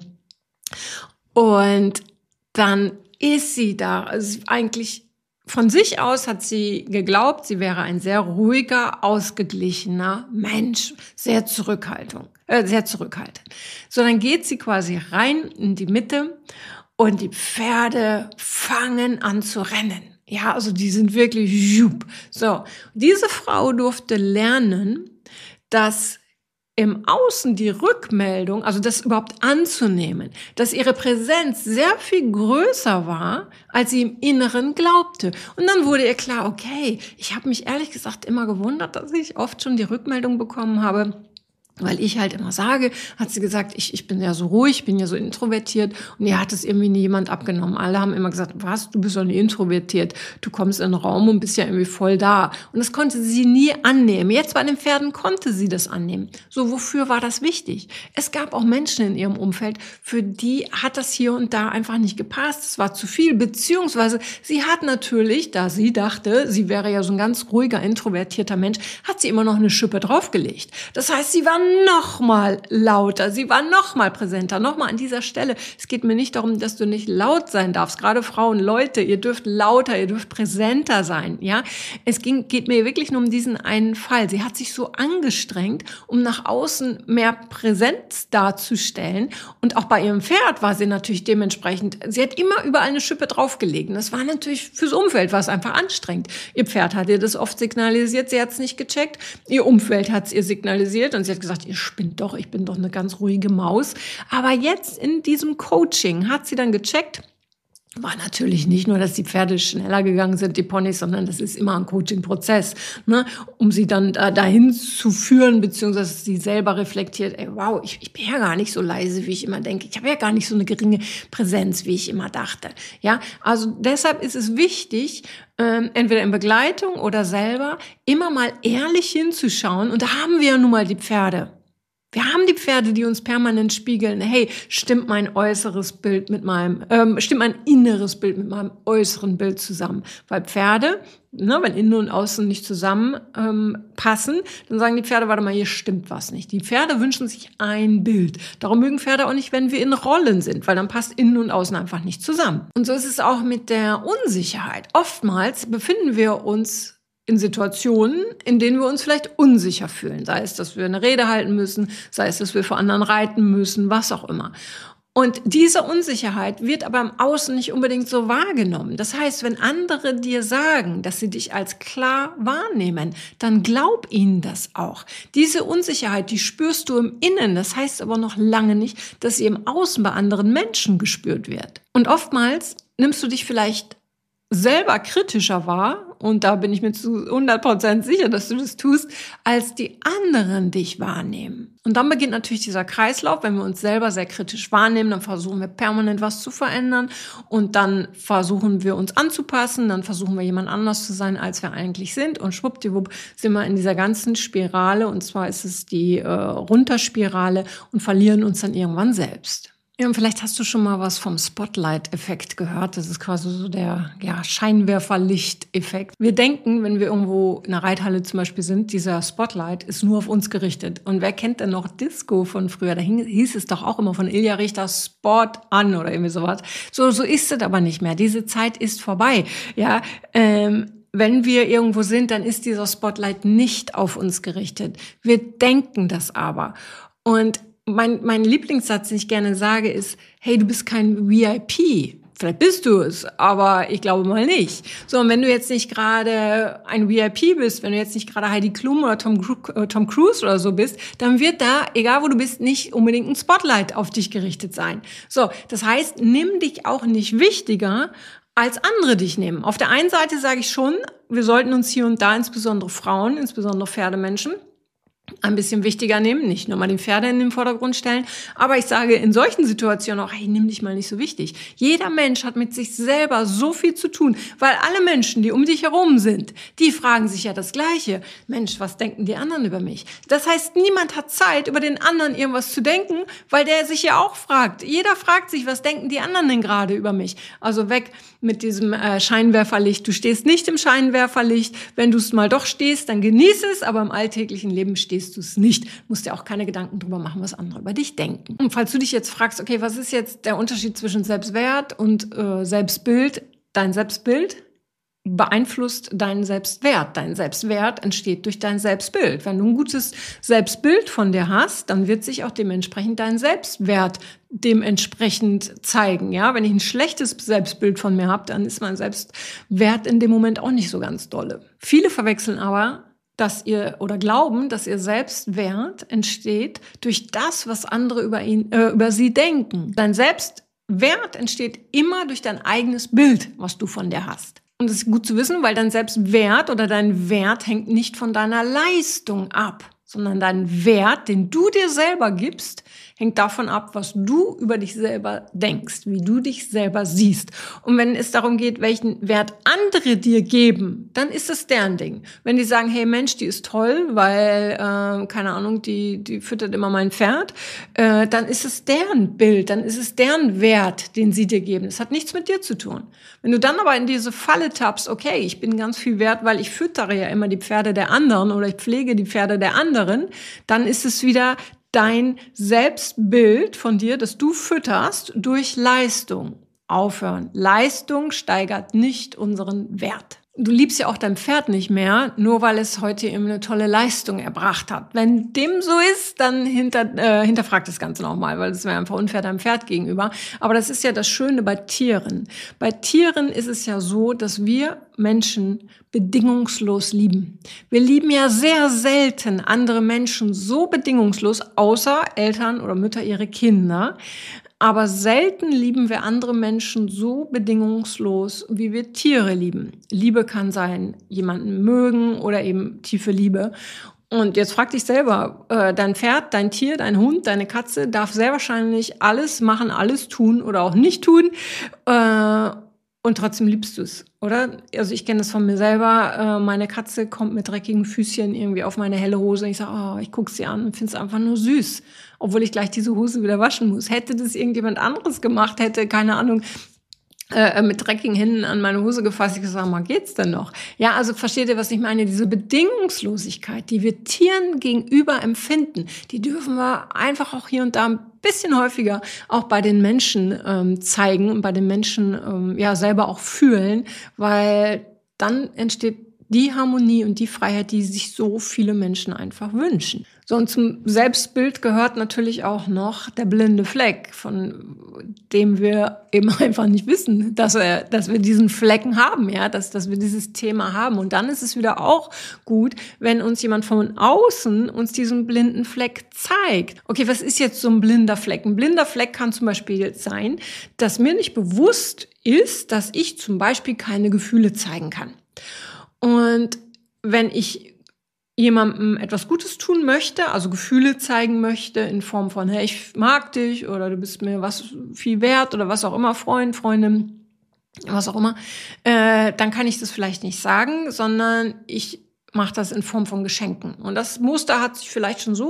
Und dann ist sie da. Also eigentlich von sich aus hat sie geglaubt, sie wäre ein sehr ruhiger, ausgeglichener Mensch, sehr zurückhaltend, äh, sehr zurückhaltend. So, dann geht sie quasi rein in die Mitte und die Pferde fangen an zu rennen. Ja, also die sind wirklich jup. So, diese Frau durfte lernen, dass im Außen die Rückmeldung, also das überhaupt anzunehmen, dass ihre Präsenz sehr viel größer war, als sie im Inneren glaubte. Und dann wurde ihr klar, okay, ich habe mich ehrlich gesagt immer gewundert, dass ich oft schon die Rückmeldung bekommen habe, weil ich halt immer sage, hat sie gesagt, ich, ich bin ja so ruhig, ich bin ja so introvertiert und ihr hat es irgendwie nie jemand abgenommen. Alle haben immer gesagt, was, du bist doch nicht introvertiert, du kommst in den Raum und bist ja irgendwie voll da. Und das konnte sie nie annehmen. Jetzt bei den Pferden konnte sie das annehmen. So, wofür war das wichtig? Es gab auch Menschen in ihrem Umfeld, für die hat das hier und da einfach nicht gepasst. Es war zu viel, beziehungsweise sie hat natürlich, da sie dachte, sie wäre ja so ein ganz ruhiger, introvertierter Mensch, hat sie immer noch eine Schippe draufgelegt. Das heißt, sie war noch mal lauter, sie war noch mal präsenter, noch mal an dieser Stelle. Es geht mir nicht darum, dass du nicht laut sein darfst. Gerade Frauen, Leute, ihr dürft lauter, ihr dürft präsenter sein, ja. Es ging, geht mir wirklich nur um diesen einen Fall. Sie hat sich so angestrengt, um nach außen mehr Präsenz darzustellen. Und auch bei ihrem Pferd war sie natürlich dementsprechend, sie hat immer überall eine Schippe draufgelegt. Und das war natürlich fürs Umfeld, war es einfach anstrengend. Ihr Pferd hat ihr das oft signalisiert, sie hat es nicht gecheckt. Ihr Umfeld hat es ihr signalisiert und sie hat gesagt, ihr spinnt doch, ich bin doch eine ganz ruhige Maus. Aber jetzt in diesem Coaching hat sie dann gecheckt, war natürlich nicht nur, dass die Pferde schneller gegangen sind, die Ponys, sondern das ist immer ein Coaching-Prozess, ne, um sie dann da, dahin zu führen, beziehungsweise sie selber reflektiert, ey, wow, ich, ich bin ja gar nicht so leise, wie ich immer denke. Ich habe ja gar nicht so eine geringe Präsenz, wie ich immer dachte. Ja, also deshalb ist es wichtig, ähm, entweder in Begleitung oder selber, immer mal ehrlich hinzuschauen. Und da haben wir ja nun mal die Pferde. Wir haben die Pferde, die uns permanent spiegeln. Hey, stimmt mein äußeres Bild mit meinem, ähm, stimmt mein inneres Bild mit meinem äußeren Bild zusammen? Weil Pferde, ne, wenn innen und außen nicht zusammen ähm, passen, dann sagen die Pferde, warte mal, hier stimmt was nicht. Die Pferde wünschen sich ein Bild. Darum mögen Pferde auch nicht, wenn wir in Rollen sind, weil dann passt innen und außen einfach nicht zusammen. Und so ist es auch mit der Unsicherheit. Oftmals befinden wir uns in Situationen, in denen wir uns vielleicht unsicher fühlen. Sei es, dass wir eine Rede halten müssen, sei es, dass wir vor anderen reiten müssen, was auch immer. Und diese Unsicherheit wird aber im Außen nicht unbedingt so wahrgenommen. Das heißt, wenn andere dir sagen, dass sie dich als klar wahrnehmen, dann glaub ihnen das auch. Diese Unsicherheit, die spürst du im Innen. Das heißt aber noch lange nicht, dass sie im Außen bei anderen Menschen gespürt wird. Und oftmals nimmst du dich vielleicht selber kritischer wahr, und da bin ich mir zu hundert Prozent sicher, dass du das tust, als die anderen dich wahrnehmen. Und dann beginnt natürlich dieser Kreislauf. Wenn wir uns selber sehr kritisch wahrnehmen, dann versuchen wir permanent was zu verändern und dann versuchen wir uns anzupassen, dann versuchen wir jemand anders zu sein, als wir eigentlich sind und schwuppdiwupp sind wir in dieser ganzen Spirale, und zwar ist es die äh, Runterspirale, und verlieren uns dann irgendwann selbst. Ja, und vielleicht hast du schon mal was vom Spotlight-Effekt gehört. Das ist quasi so der ja, Scheinwerferlicht-Effekt. Wir denken, wenn wir irgendwo in einer Reithalle zum Beispiel sind, dieser Spotlight ist nur auf uns gerichtet. Und wer kennt denn noch Disco von früher? Da hing, hieß es doch auch immer von Ilja Richter Spot an oder irgendwie sowas. So, so ist es aber nicht mehr. Diese Zeit ist vorbei. Ja, ähm, wenn wir irgendwo sind, dann ist dieser Spotlight nicht auf uns gerichtet. Wir denken das aber. Und Mein, mein Lieblingssatz, den ich gerne sage, ist, hey, du bist kein V I P. Vielleicht bist du es, aber ich glaube mal nicht. So, und wenn du jetzt nicht gerade ein V I P bist, wenn du jetzt nicht gerade Heidi Klum oder Tom, Tom Cruise oder so bist, dann wird da, egal wo du bist, nicht unbedingt ein Spotlight auf dich gerichtet sein. So, das heißt, nimm dich auch nicht wichtiger, als andere dich nehmen. Auf der einen Seite sage ich schon, wir sollten uns hier und da, insbesondere Frauen, insbesondere Pferdemenschen, ein bisschen wichtiger nehmen, nicht nur mal den Pferde in den Vordergrund stellen, aber ich sage in solchen Situationen auch, hey, nimm dich mal nicht so wichtig. Jeder Mensch hat mit sich selber so viel zu tun, weil alle Menschen, die um dich herum sind, die fragen sich ja das Gleiche. Mensch, was denken die anderen über mich? Das heißt, niemand hat Zeit, über den anderen irgendwas zu denken, weil der sich ja auch fragt. Jeder fragt sich, was denken die anderen denn gerade über mich? Also weg mit diesem äh, Scheinwerferlicht. Du stehst nicht im Scheinwerferlicht. Wenn du es mal doch stehst, dann genieß es, aber im alltäglichen Leben stehst du es nicht. Du musst dir auch keine Gedanken drüber machen, was andere über dich denken. Und falls du dich jetzt fragst, okay, was ist jetzt der Unterschied zwischen Selbstwert und äh, Selbstbild? Dein Selbstbild beeinflusst deinen Selbstwert. Dein Selbstwert entsteht durch dein Selbstbild. Wenn du ein gutes Selbstbild von dir hast, dann wird sich auch dementsprechend dein Selbstwert dementsprechend zeigen. Ja, wenn ich ein schlechtes Selbstbild von mir habe, dann ist mein Selbstwert in dem Moment auch nicht so ganz dolle. Viele verwechseln aber, dass ihr oder glauben, dass ihr Selbstwert entsteht durch das, was andere über ihn, äh, über sie denken. Dein Selbstwert entsteht immer durch dein eigenes Bild, was du von dir hast. Und das ist gut zu wissen, weil dein Selbstwert oder dein Wert hängt nicht von deiner Leistung ab, sondern dein Wert, den du dir selber gibst, hängt davon ab, was du über dich selber denkst, wie du dich selber siehst. Und wenn es darum geht, welchen Wert andere dir geben, dann ist es deren Ding. Wenn die sagen, hey Mensch, die ist toll, weil, äh, keine Ahnung, die, die füttert immer mein Pferd, äh, dann ist es deren Bild, dann ist es deren Wert, den sie dir geben. Das hat nichts mit dir zu tun. Wenn du dann aber in diese Falle tappst, okay, ich bin ganz viel wert, weil ich füttere ja immer die Pferde der anderen oder ich pflege die Pferde der anderen, dann ist es wieder dein Selbstbild von dir, das du fütterst durch Leistung. Aufhören. Leistung steigert nicht unseren Wert. Du liebst ja auch dein Pferd nicht mehr, nur weil es heute eben eine tolle Leistung erbracht hat. Wenn dem so ist, dann hinter, äh, hinterfragt das Ganze nochmal, weil das wäre einfach unfair deinem Pferd gegenüber. Aber das ist ja das Schöne bei Tieren. Bei Tieren ist es ja so, dass wir Menschen bedingungslos lieben. Wir lieben ja sehr selten andere Menschen so bedingungslos, außer Eltern oder Mütter ihre Kinder. Aber selten lieben wir andere Menschen so bedingungslos, wie wir Tiere lieben. Liebe kann sein, jemanden mögen oder eben tiefe Liebe. Und jetzt frag dich selber, äh, dein Pferd, dein Tier, dein Hund, deine Katze darf sehr wahrscheinlich alles machen, alles tun oder auch nicht tun. Äh, und trotzdem liebst du es, oder? Also ich kenne das von mir selber. Äh, meine Katze kommt mit dreckigen Füßchen irgendwie auf meine helle Hose. Und ich sage, oh, ich gucke sie an und finde es einfach nur süß. Obwohl ich gleich diese Hose wieder waschen muss. Hätte das irgendjemand anderes gemacht, hätte, keine Ahnung, äh, mit dreckigen Händen an meine Hose gefasst. Ich gesagt, mal geht's denn noch? Ja, also versteht ihr, was ich meine? Diese Bedingungslosigkeit, die wir Tieren gegenüber empfinden, die dürfen wir einfach auch hier und da ein bisschen häufiger auch bei den Menschen ähm, zeigen und bei den Menschen ähm, ja selber auch fühlen, weil dann entsteht die Harmonie und die Freiheit, die sich so viele Menschen einfach wünschen. So, und zum Selbstbild gehört natürlich auch noch der blinde Fleck, von dem wir eben einfach nicht wissen, dass wir, dass wir diesen Flecken haben, ja, dass, dass wir dieses Thema haben. Und dann ist es wieder auch gut, wenn uns jemand von außen uns diesen blinden Fleck zeigt. Okay, was ist jetzt so ein blinder Fleck? Ein blinder Fleck kann zum Beispiel sein, dass mir nicht bewusst ist, dass ich zum Beispiel keine Gefühle zeigen kann. Und wenn ich jemandem etwas Gutes tun möchte, also Gefühle zeigen möchte in Form von, hey, ich mag dich oder du bist mir was viel wert oder was auch immer, Freund, Freundin, was auch immer, äh, dann kann ich das vielleicht nicht sagen, sondern ich mache das in Form von Geschenken. Und das Muster hat sich vielleicht schon so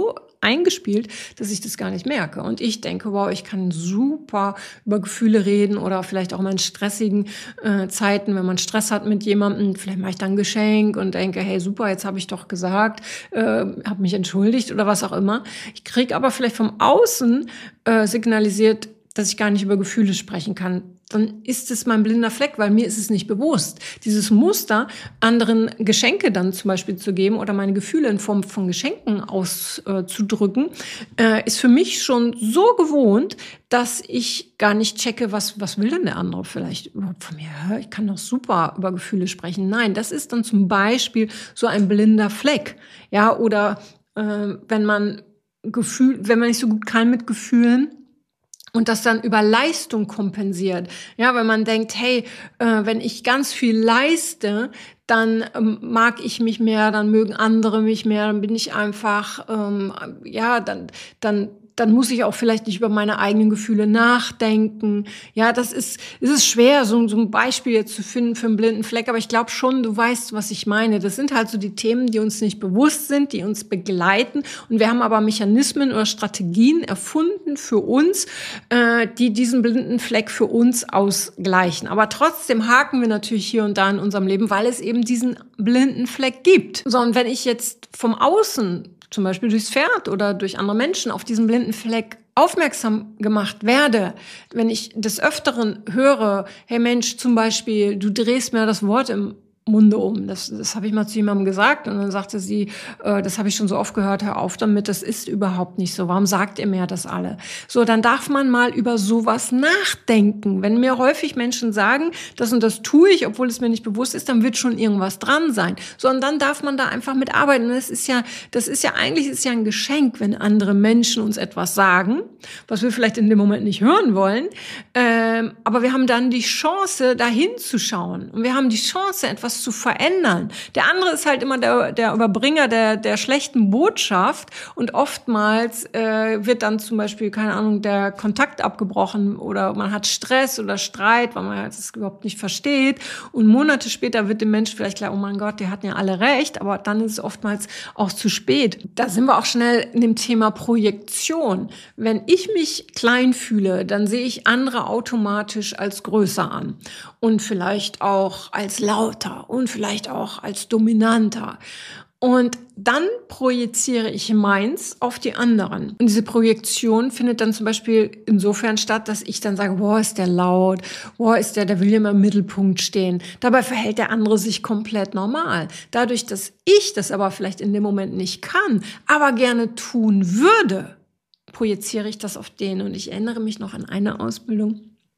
eingespielt, dass ich das gar nicht merke. Und ich denke, wow, ich kann super über Gefühle reden oder vielleicht auch mal in stressigen äh, Zeiten, wenn man Stress hat mit jemandem, vielleicht mache ich dann ein Geschenk und denke, hey, super, jetzt habe ich doch gesagt, äh, habe mich entschuldigt oder was auch immer. Ich kriege aber vielleicht vom Außen äh, signalisiert, dass ich gar nicht über Gefühle sprechen kann. Dann ist es mein blinder Fleck, weil mir ist es nicht bewusst. Dieses Muster, anderen Geschenke dann zum Beispiel zu geben oder meine Gefühle in Form von Geschenken auszudrücken, äh, ist für mich schon so gewohnt, dass ich gar nicht checke, was, was will denn der andere vielleicht überhaupt von mir? Ich kann doch super über Gefühle sprechen. Nein, das ist dann zum Beispiel so ein blinder Fleck. Ja, oder äh, wenn man Gefühl, wenn man nicht so gut kann mit Gefühlen, und das dann über Leistung kompensiert. Ja, wenn man denkt, hey, äh, wenn ich ganz viel leiste, dann ähm, mag ich mich mehr, dann mögen andere mich mehr, dann bin ich einfach, ähm, ja, dann, dann, dann muss ich auch vielleicht nicht über meine eigenen Gefühle nachdenken. Ja, das ist, es ist schwer, so, so ein Beispiel jetzt zu finden für einen blinden Fleck, aber ich glaube schon, du weißt, was ich meine. Das sind halt so die Themen, die uns nicht bewusst sind, die uns begleiten. Und wir haben aber Mechanismen oder Strategien erfunden für uns, äh, die diesen blinden Fleck für uns ausgleichen. Aber trotzdem haken wir natürlich hier und da in unserem Leben, weil es eben diesen blinden Fleck gibt. So, und wenn ich jetzt vom Außen zum Beispiel durchs Pferd oder durch andere Menschen auf diesen blinden Fleck aufmerksam gemacht werde, wenn ich des Öfteren höre, hey Mensch, zum Beispiel, du drehst mir das Wort im Munde um. Das, das habe ich mal zu jemandem gesagt und dann sagte sie, äh, das habe ich schon so oft gehört, hör auf damit, das ist überhaupt nicht so. Warum sagt ihr mir das alle? So, dann darf man mal über sowas nachdenken. Wenn mir häufig Menschen sagen, das und das tue ich, obwohl es mir nicht bewusst ist, dann wird schon irgendwas dran sein. So, und dann darf man da einfach mit arbeiten. Und das ist ja, das ist ja eigentlich ist ja ein Geschenk, wenn andere Menschen uns etwas sagen, was wir vielleicht in dem Moment nicht hören wollen. Ähm, aber wir haben dann die Chance, da hinzuschauen. Und wir haben die Chance, etwas zu verändern. Der andere ist halt immer der, der Überbringer der, der schlechten Botschaft und oftmals äh, wird dann zum Beispiel, keine Ahnung, der Kontakt abgebrochen oder man hat Stress oder Streit, weil man es überhaupt nicht versteht und Monate später wird dem Menschen vielleicht klar, oh mein Gott, die hatten ja alle recht, aber dann ist es oftmals auch zu spät. Da sind wir auch schnell in dem Thema Projektion. Wenn ich mich klein fühle, dann sehe ich andere automatisch als größer an und vielleicht auch als lauter und vielleicht auch als dominanter. Und dann projiziere ich meins auf die anderen. Und diese Projektion findet dann zum Beispiel insofern statt, dass ich dann sage, boah, ist der laut, boah, ist der, der will ja immer im Mittelpunkt stehen. Dabei verhält der andere sich komplett normal. Dadurch, dass ich das aber vielleicht in dem Moment nicht kann, aber gerne tun würde, projiziere ich das auf den. Und ich erinnere mich noch an eine Ausbildung,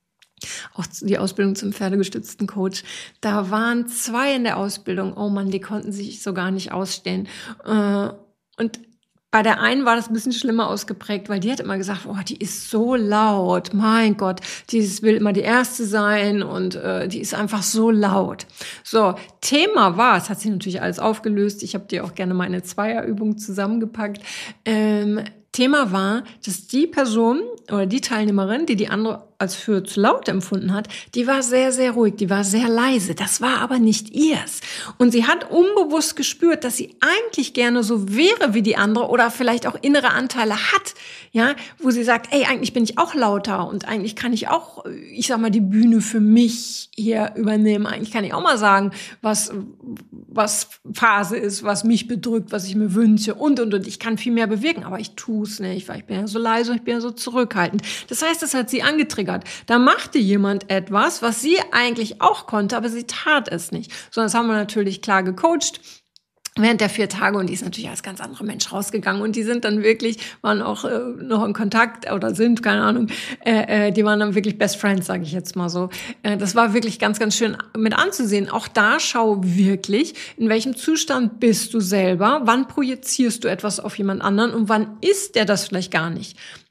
auch die Ausbildung zum pferdegestützten Coach. Da waren zwei in der Ausbildung. Oh Mann, die konnten sich so gar nicht ausstehen. Und bei der einen war das ein bisschen schlimmer ausgeprägt, weil die hat immer gesagt, oh, die ist so laut. Mein Gott, die will immer die Erste sein und äh, die ist einfach so laut. So, Thema war, es hat sich natürlich alles aufgelöst. Ich habe dir auch gerne meine Zweierübung zusammengepackt. Ähm, Thema war, dass die Person oder die Teilnehmerin, die die andere als für zu laut empfunden hat, die war sehr, sehr ruhig, die war sehr leise. Das war aber nicht ihrs. Und sie hat unbewusst gespürt, dass sie eigentlich gerne so wäre wie die andere oder vielleicht auch innere Anteile hat, ja, wo sie sagt, ey, eigentlich bin ich auch lauter und eigentlich kann ich auch, ich sag mal, die Bühne für mich hier übernehmen. Eigentlich kann ich auch mal sagen, was, was Phase ist, was mich bedrückt, was ich mir wünsche und, und, und. Ich kann viel mehr bewirken, aber ich tue es nicht, weil ich bin ja so leise und ich bin ja so zurückhaltend. Das heißt, das hat sie angetriggert. Da machte jemand etwas, was sie eigentlich auch konnte, aber sie tat es nicht. So, das haben wir natürlich klar gecoacht während der vier Tage und die ist natürlich als ganz anderer Mensch rausgegangen und die sind dann wirklich, waren auch äh, noch in Kontakt oder sind, keine Ahnung, äh, äh, die waren dann wirklich Best Friends, sage ich jetzt mal so. Äh, das war wirklich ganz, ganz schön mit anzusehen. Auch da schau wirklich, in welchem Zustand bist du selber, wann projizierst du etwas auf jemand anderen und wann ist der das vielleicht gar nicht.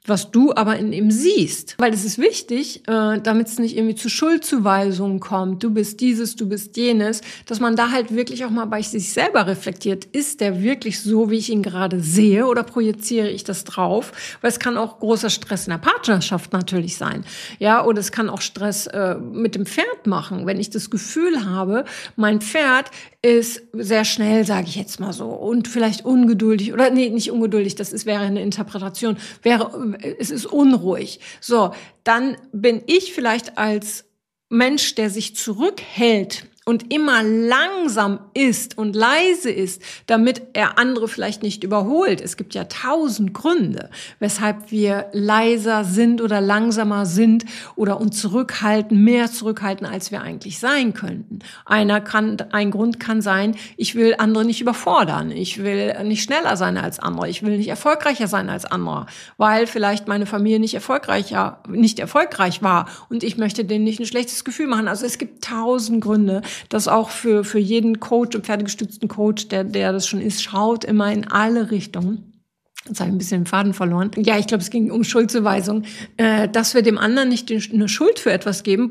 was du aber in ihm siehst. Weil es ist wichtig, äh, damit es nicht irgendwie zu Schuldzuweisungen kommt, du bist dieses, du bist jenes, dass man da halt wirklich auch mal bei sich selber reflektiert, ist der wirklich so, wie ich ihn gerade sehe, oder projiziere ich das drauf? Weil es kann auch großer Stress in der Partnerschaft natürlich sein. Ja, oder es kann auch Stress äh, mit dem Pferd machen, wenn ich das Gefühl habe, mein Pferd ist sehr schnell, sage ich jetzt mal so, und vielleicht ungeduldig, oder nee, nicht ungeduldig, das ist, wäre eine Interpretation, wäre, es ist unruhig. So, dann bin ich vielleicht als Mensch, der sich zurückhält und immer langsam ist und leise ist, damit er andere vielleicht nicht überholt. Es gibt ja tausend Gründe, weshalb wir leiser sind oder langsamer sind oder uns zurückhalten, mehr zurückhalten, als wir eigentlich sein könnten. Einer kann, ein Grund kann sein, ich will andere nicht überfordern. Ich will nicht schneller sein als andere. Ich will nicht erfolgreicher sein als andere, weil vielleicht meine Familie nicht erfolgreicher, nicht erfolgreich war und ich möchte denen nicht ein schlechtes Gefühl machen. Also es gibt tausend Gründe. Das auch für, für jeden Coach und pferdegestützten Coach, der, der das schon ist, schaut immer in alle Richtungen. Jetzt habe ich ein bisschen den Faden verloren. Ja, ich glaube, es ging um Schuldzuweisung, äh, dass wir dem anderen nicht eine Schuld für etwas geben,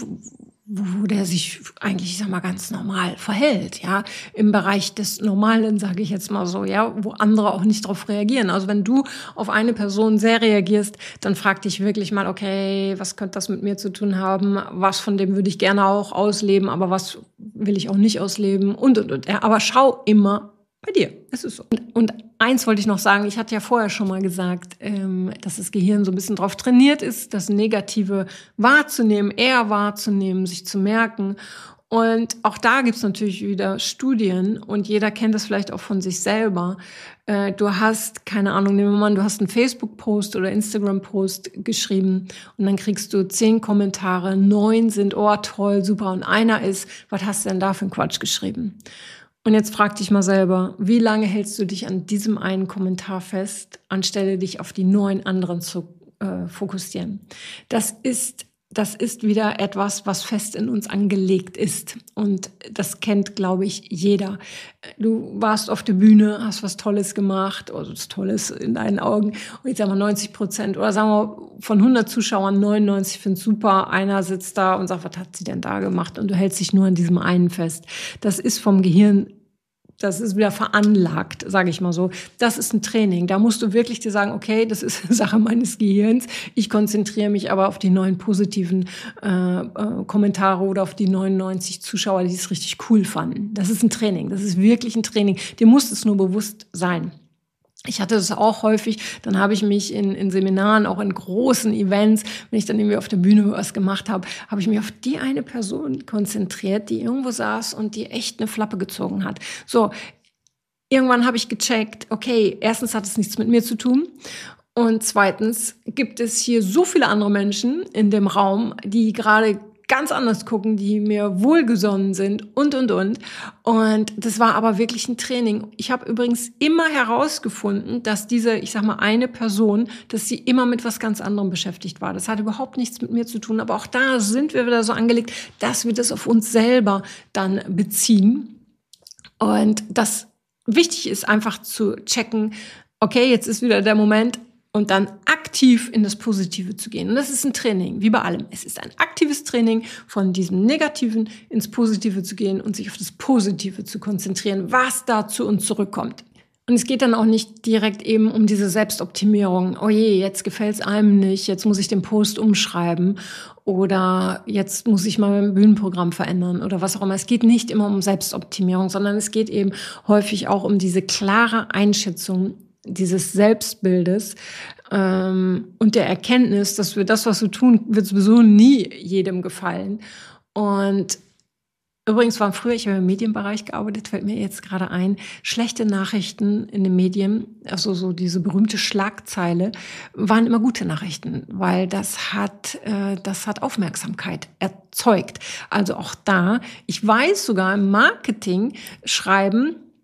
wo der sich eigentlich, ich sag mal, ganz normal verhält, ja, im Bereich des Normalen, sage ich jetzt mal so, ja, wo andere auch nicht darauf reagieren. Also wenn du auf eine Person sehr reagierst, dann frag dich wirklich mal, okay, was könnte das mit mir zu tun haben? Was von dem würde ich gerne auch ausleben, aber was will ich auch nicht ausleben? Und, und, und. Ja, aber schau immer bei dir. Es ist so. Und, und eins wollte ich noch sagen, ich hatte ja vorher schon mal gesagt, ähm, dass das Gehirn so ein bisschen drauf trainiert ist, das Negative wahrzunehmen, eher wahrzunehmen, sich zu merken. Und auch da gibt's natürlich wieder Studien und jeder kennt das vielleicht auch von sich selber. Äh, du hast, keine Ahnung, nehmen wir mal an, du hast einen Facebook-Post oder Instagram-Post geschrieben und dann kriegst du zehn Kommentare, neun sind, oh toll, super, und einer ist, was hast du denn da für einen Quatsch geschrieben? Und jetzt frag dich mal selber, wie lange hältst du dich an diesem einen Kommentar fest, anstelle dich auf die neun anderen zu äh, fokussieren? Das ist, das ist wieder etwas, was fest in uns angelegt ist. Und das kennt, glaube ich, jeder. Du warst auf der Bühne, hast was Tolles gemacht, oder was Tolles in deinen Augen. Und jetzt sagen wir neunzig Prozent, oder sagen wir von hundert Zuschauern, neunundneunzig finden es super. Einer sitzt da und sagt, was hat sie denn da gemacht? Und du hältst dich nur an diesem einen fest. Das ist vom Gehirn, das ist wieder veranlagt, sage ich mal so. Das ist ein Training. Da musst du wirklich dir sagen, okay, das ist Sache meines Gehirns. Ich konzentriere mich aber auf die neuen positiven äh, äh, Kommentare oder auf die neunundneunzig Zuschauer, die es richtig cool fanden. Das ist ein Training. Das ist wirklich ein Training. Dir muss es nur bewusst sein. Ich hatte das auch häufig, dann habe ich mich in, in Seminaren, auch in großen Events, wenn ich dann irgendwie auf der Bühne was gemacht habe, habe ich mich auf die eine Person konzentriert, die irgendwo saß und die echt eine Flappe gezogen hat. So, irgendwann habe ich gecheckt, okay, erstens hat es nichts mit mir zu tun und zweitens gibt es hier so viele andere Menschen in dem Raum, die gerade ganz anders gucken, die mir wohlgesonnen sind und, und, und. Und das war aber wirklich ein Training. Ich habe übrigens immer herausgefunden, dass diese, ich sag mal, eine Person, dass sie immer mit was ganz anderem beschäftigt war. Das hat überhaupt nichts mit mir zu tun. Aber auch da sind wir wieder so angelegt, dass wir das auf uns selber dann beziehen. Und das wichtig ist einfach zu checken, okay, jetzt ist wieder der Moment, und dann aktiv in das Positive zu gehen. Und das ist ein Training, wie bei allem. Es ist ein aktives Training, von diesem Negativen ins Positive zu gehen und sich auf das Positive zu konzentrieren, was da zu uns zurückkommt. Und es geht dann auch nicht direkt eben um diese Selbstoptimierung. Oh je, jetzt gefällt's einem nicht, jetzt muss ich den Post umschreiben oder jetzt muss ich mal mein Bühnenprogramm verändern oder was auch immer. Es geht nicht immer um Selbstoptimierung, sondern es geht eben häufig auch um diese klare Einschätzung dieses Selbstbildes ähm, und der Erkenntnis, dass wir das, was wir tun, wird sowieso nie jedem gefallen. Und übrigens waren früher, ich habe im Medienbereich gearbeitet, fällt mir jetzt gerade ein, schlechte Nachrichten in den Medien, also so diese berühmte Schlagzeile, waren immer gute Nachrichten, weil das hat, äh, das hat Aufmerksamkeit erzeugt. Also auch da, ich weiß sogar im Marketing schreiben,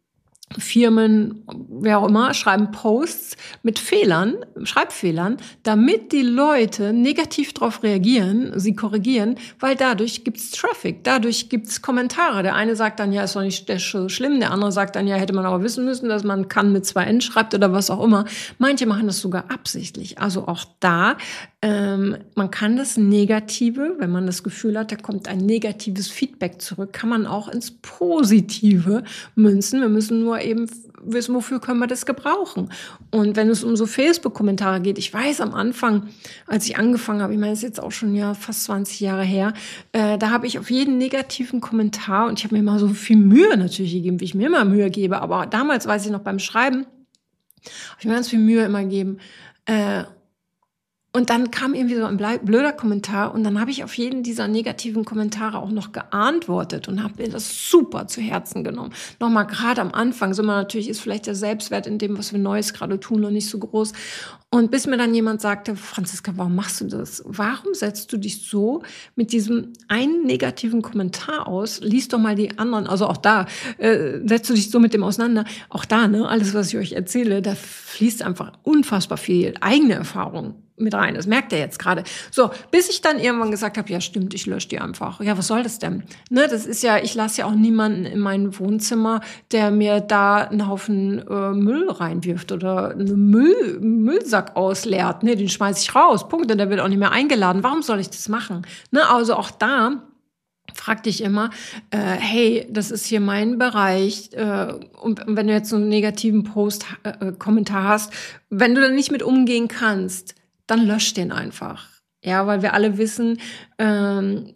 Firmen, wer auch immer, schreiben Posts mit Fehlern, Schreibfehlern, damit die Leute negativ darauf reagieren, sie korrigieren, weil dadurch gibt's Traffic, dadurch gibt's Kommentare. Der eine sagt dann, ja, ist doch nicht so schlimm, der andere sagt dann, ja, hätte man aber wissen müssen, dass man kann mit zwei N schreibt oder was auch immer. Manche machen das sogar absichtlich. Also auch da, ähm, man kann das Negative, wenn man das Gefühl hat, da kommt ein negatives Feedback zurück, kann man auch ins Positive münzen. Wir müssen nur eben wissen, wofür können wir das gebrauchen. Und wenn es um so Facebook-Kommentare geht, ich weiß am Anfang, als ich angefangen habe, ich meine, das ist jetzt auch schon ja fast zwanzig Jahre her, äh, da habe ich auf jeden negativen Kommentar, und ich habe mir immer so viel Mühe natürlich gegeben, wie ich mir immer Mühe gebe, aber damals, weiß ich noch, beim Schreiben, habe ich mir ganz viel Mühe immer gegeben, äh, und dann kam irgendwie so ein blöder Kommentar und dann habe ich auf jeden dieser negativen Kommentare auch noch geantwortet und habe mir das super zu Herzen genommen. Nochmal gerade am Anfang, so mal natürlich ist vielleicht der Selbstwert in dem, was wir Neues gerade tun, noch nicht so groß. Und bis mir dann jemand sagte, Franziska, warum machst du das? Warum setzt du dich so mit diesem einen negativen Kommentar aus? Lies doch mal die anderen. Also auch da äh, setzt du dich so mit dem auseinander. Auch da, ne, alles, was ich euch erzähle, da fließt einfach unfassbar viel eigene Erfahrung mit rein. Das merkt er jetzt gerade. So, bis ich dann irgendwann gesagt habe, ja stimmt, ich lösche die einfach. Ja, was soll das denn? Ne, das ist ja, ich lasse ja auch niemanden in mein Wohnzimmer, der mir da einen Haufen äh, Müll reinwirft oder einen Müll, Müllsack ausleert. Ne, den schmeiße ich raus. Punkt. Und der wird auch nicht mehr eingeladen. Warum soll ich das machen? Ne, also auch da frag dich immer, äh, hey, das ist hier mein Bereich, äh, und wenn du jetzt so einen negativen Post, äh, Kommentar hast, wenn du da nicht mit umgehen kannst, dann lösch den einfach. Ja, weil wir alle wissen, ähm,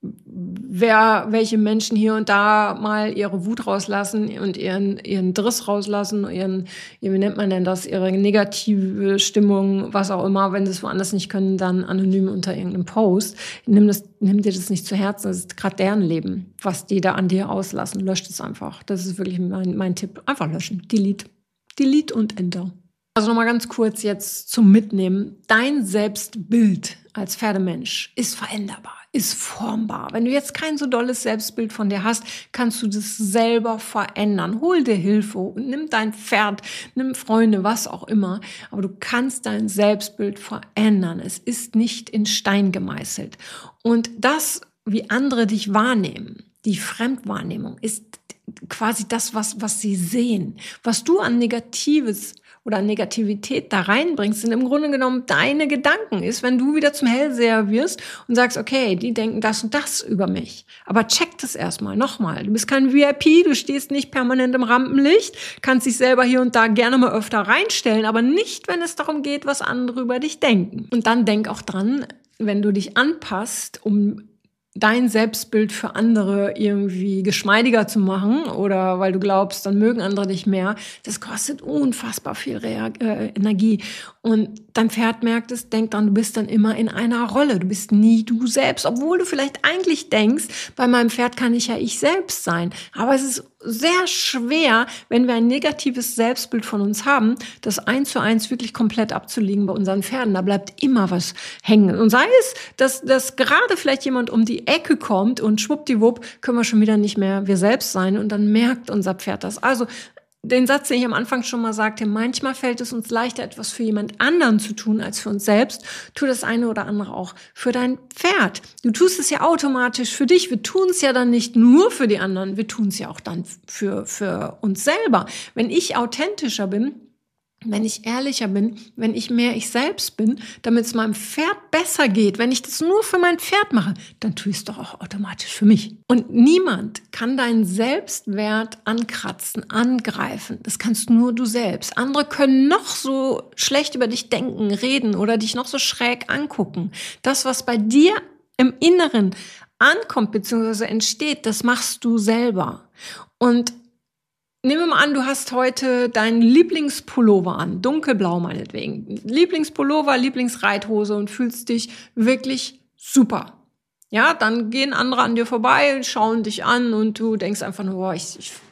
wer, welche Menschen hier und da mal ihre Wut rauslassen und ihren, ihren Driss rauslassen, ihren, wie nennt man denn das, ihre negative Stimmung, was auch immer, wenn sie es woanders nicht können, dann anonym unter irgendeinem Post. Nimm das, nimm dir das nicht zu Herzen, das ist gerade deren Leben, was die da an dir auslassen. Löscht es einfach. Das ist wirklich mein, mein Tipp. Einfach löschen. Delete. Delete und Enter. Also nochmal ganz kurz jetzt zum Mitnehmen. Dein Selbstbild als Pferdemensch ist veränderbar, ist formbar. Wenn du jetzt kein so dolles Selbstbild von dir hast, kannst du das selber verändern. Hol dir Hilfe und nimm dein Pferd, nimm Freunde, was auch immer. Aber du kannst dein Selbstbild verändern. Es ist nicht in Stein gemeißelt. Und das, wie andere dich wahrnehmen, die Fremdwahrnehmung, ist quasi das, was, was sie sehen. Was du an Negatives oder Negativität da reinbringst, sind im Grunde genommen deine Gedanken. Ist, wenn du wieder zum Hellseher wirst und sagst, okay, die denken das und das über mich. Aber check das erstmal, nochmal. Du bist kein V I P, du stehst nicht permanent im Rampenlicht, kannst dich selber hier und da gerne mal öfter reinstellen, aber nicht, wenn es darum geht, was andere über dich denken. Und dann denk auch dran, wenn du dich anpasst, um dein Selbstbild für andere irgendwie geschmeidiger zu machen oder weil du glaubst, dann mögen andere dich mehr, das kostet unfassbar viel Reag- äh, Energie. Und dein Pferd merkt es, denkt dran, du bist dann immer in einer Rolle. Du bist nie du selbst, obwohl du vielleicht eigentlich denkst, bei meinem Pferd kann ich ja ich selbst sein. Aber es ist sehr schwer, wenn wir ein negatives Selbstbild von uns haben, das eins zu eins wirklich komplett abzulegen bei unseren Pferden. Da bleibt immer was hängen. Und sei es, dass, dass gerade vielleicht jemand um die Ecke kommt und schwuppdiwupp können wir schon wieder nicht mehr wir selbst sein und dann merkt unser Pferd das. Also den Satz, den ich am Anfang schon mal sagte, manchmal fällt es uns leichter, etwas für jemand anderen zu tun, als für uns selbst. Tu das eine oder andere auch für dein Pferd. Du tust es ja automatisch für dich. Wir tun es ja dann nicht nur für die anderen, wir tun es ja auch dann für, für uns selber. Wenn ich authentischer bin, wenn ich ehrlicher bin, wenn ich mehr ich selbst bin, damit es meinem Pferd besser geht, wenn ich das nur für mein Pferd mache, dann tue ich es doch auch automatisch für mich. Und niemand kann deinen Selbstwert ankratzen, angreifen. Das kannst nur du selbst. Andere können noch so schlecht über dich denken, reden oder dich noch so schräg angucken. Das, was bei dir im Inneren ankommt bzw. entsteht, das machst du selber. Und nehmen wir mal an, du hast heute deinen Lieblingspullover an, dunkelblau meinetwegen. Lieblingspullover, Lieblingsreithose und fühlst dich wirklich super. Ja, dann gehen andere an dir vorbei, schauen dich an und du denkst einfach nur, boah, ich, ich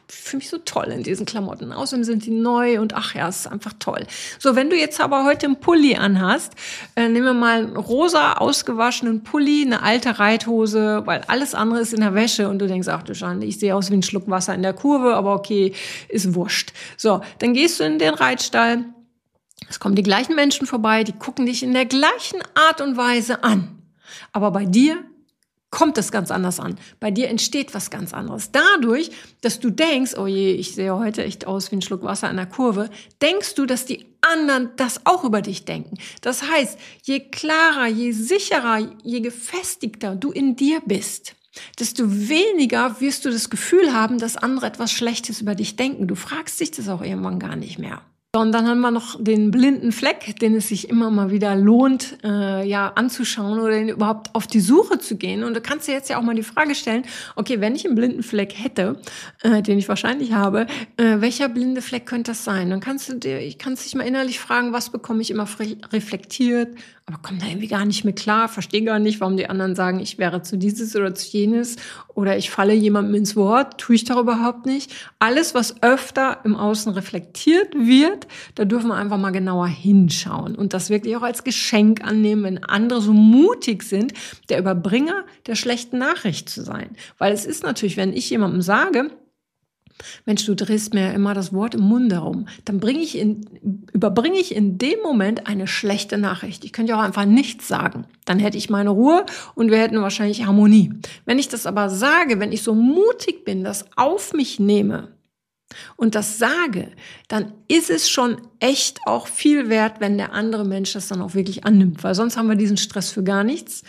ich fühle mich so toll in diesen Klamotten. Außerdem sind die neu und ach ja, es ist einfach toll. So, wenn du jetzt aber heute einen Pulli anhast, äh, nehmen wir mal einen rosa ausgewaschenen Pulli, eine alte Reithose, weil alles andere ist in der Wäsche und du denkst, ach du Schande, ich sehe aus wie ein Schluck Wasser in der Kurve, aber okay, ist wurscht. So, dann gehst du in den Reitstall, es kommen die gleichen Menschen vorbei, die gucken dich in der gleichen Art und Weise an. Aber bei dir kommt es ganz anders an. Bei dir entsteht was ganz anderes. Dadurch, dass du denkst, oh je, ich sehe heute echt aus wie ein Schluck Wasser in der Kurve, denkst du, dass die anderen das auch über dich denken. Das heißt, je klarer, je sicherer, je gefestigter du in dir bist, desto weniger wirst du das Gefühl haben, dass andere etwas Schlechtes über dich denken. Du fragst dich das auch irgendwann gar nicht mehr. Und dann haben wir noch den blinden Fleck, den es sich immer mal wieder lohnt, äh, ja, anzuschauen oder überhaupt auf die Suche zu gehen. Und du kannst dir jetzt ja auch mal die Frage stellen, okay, wenn ich einen blinden Fleck hätte, äh, den ich wahrscheinlich habe, äh, welcher blinde Fleck könnte das sein? Dann kannst du dir, ich kannst dich mal innerlich fragen, was bekomme ich immer reflektiert, aber komme da irgendwie gar nicht mehr klar, verstehe gar nicht, warum die anderen sagen, ich wäre zu dieses oder zu jenes oder ich falle jemandem ins Wort, tue ich doch überhaupt nicht. Alles, was öfter im Außen reflektiert wird, da dürfen wir einfach mal genauer hinschauen und das wirklich auch als Geschenk annehmen, wenn andere so mutig sind, der Überbringer der schlechten Nachricht zu sein. Weil es ist natürlich, wenn ich jemandem sage, Mensch, du drehst mir immer das Wort im Mund herum, dann bringe ich in, überbringe ich in dem Moment eine schlechte Nachricht. Ich könnte ja auch einfach nichts sagen. Dann hätte ich meine Ruhe und wir hätten wahrscheinlich Harmonie. Wenn ich das aber sage, wenn ich so mutig bin, das auf mich nehme und das sage, dann ist es schon echt auch viel wert, wenn der andere Mensch das dann auch wirklich annimmt. Weil sonst haben wir diesen Stress für gar nichts.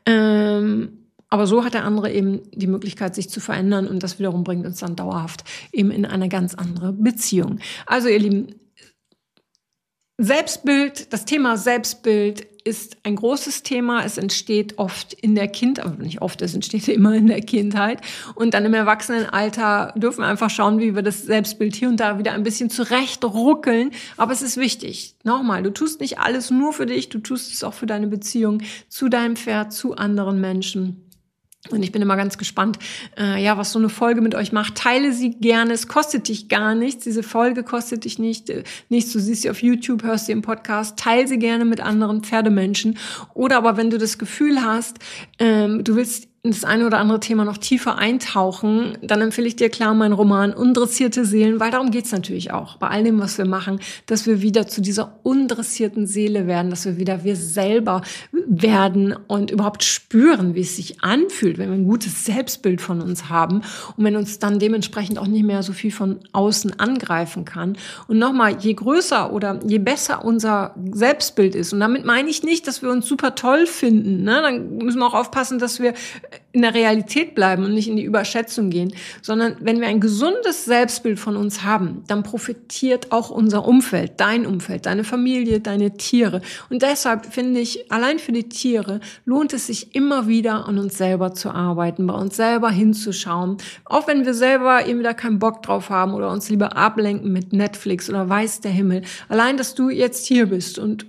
Ähm, Aber so hat der andere eben die Möglichkeit, sich zu verändern und das wiederum bringt uns dann dauerhaft eben in eine ganz andere Beziehung. Also ihr Lieben, Selbstbild, das Thema Selbstbild ist ein großes Thema. Es entsteht oft in der Kindheit, aber nicht oft, es entsteht immer in der Kindheit. Und dann im Erwachsenenalter dürfen wir einfach schauen, wie wir das Selbstbild hier und da wieder ein bisschen zurechtruckeln. Aber es ist wichtig. Nochmal, du tust nicht alles nur für dich, du tust es auch für deine Beziehung zu deinem Pferd, zu anderen Menschen. Und ich bin immer ganz gespannt, äh, ja, was so eine Folge mit euch macht. Teile sie gerne. Es kostet dich gar nichts. Diese Folge kostet dich nicht, äh, nichts. Du siehst sie auf YouTube, hörst sie im Podcast. Teile sie gerne mit anderen Pferdemenschen. Oder aber wenn du das Gefühl hast, ähm, du willst in das eine oder andere Thema noch tiefer eintauchen, dann empfehle ich dir klar meinen Roman Undressierte Seelen, weil darum geht's natürlich auch. Bei all dem, was wir machen, dass wir wieder zu dieser undressierten Seele werden, dass wir wieder wir selber werden und überhaupt spüren, wie es sich anfühlt, wenn wir ein gutes Selbstbild von uns haben und wenn uns dann dementsprechend auch nicht mehr so viel von außen angreifen kann. Und nochmal, je größer oder je besser unser Selbstbild ist, und damit meine ich nicht, dass wir uns super toll finden, ne? Dann müssen wir auch aufpassen, dass wir in der Realität bleiben und nicht in die Überschätzung gehen, sondern wenn wir ein gesundes Selbstbild von uns haben, dann profitiert auch unser Umfeld, dein Umfeld, deine Familie, deine Tiere. Und deshalb finde ich, allein für die Tiere lohnt es sich immer wieder an uns selber zu arbeiten, bei uns selber hinzuschauen, auch wenn wir selber eben wieder keinen Bock drauf haben oder uns lieber ablenken mit Netflix oder weiß der Himmel. Allein, dass du jetzt hier bist und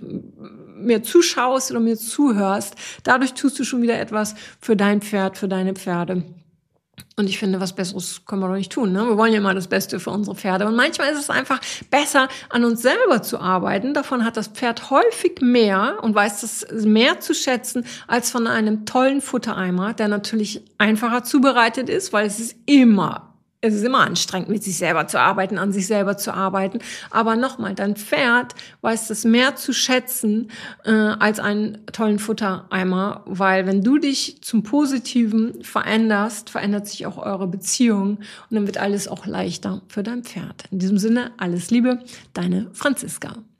mir zuschaust oder mir zuhörst, dadurch tust du schon wieder etwas für dein Pferd, für deine Pferde. Und ich finde, was Besseres können wir doch nicht tun, ne? Wir wollen ja immer das Beste für unsere Pferde. Und manchmal ist es einfach besser, an uns selber zu arbeiten. Davon hat das Pferd häufig mehr und weiß das mehr zu schätzen als von einem tollen Futtereimer, der natürlich einfacher zubereitet ist, weil es ist immer Es ist immer anstrengend, mit sich selber zu arbeiten, an sich selber zu arbeiten. Aber nochmal, dein Pferd weiß das mehr zu schätzen äh, als einen tollen Futtereimer, weil wenn du dich zum Positiven veränderst, verändert sich auch eure Beziehung und dann wird alles auch leichter für dein Pferd. In diesem Sinne, alles Liebe, deine Franziska.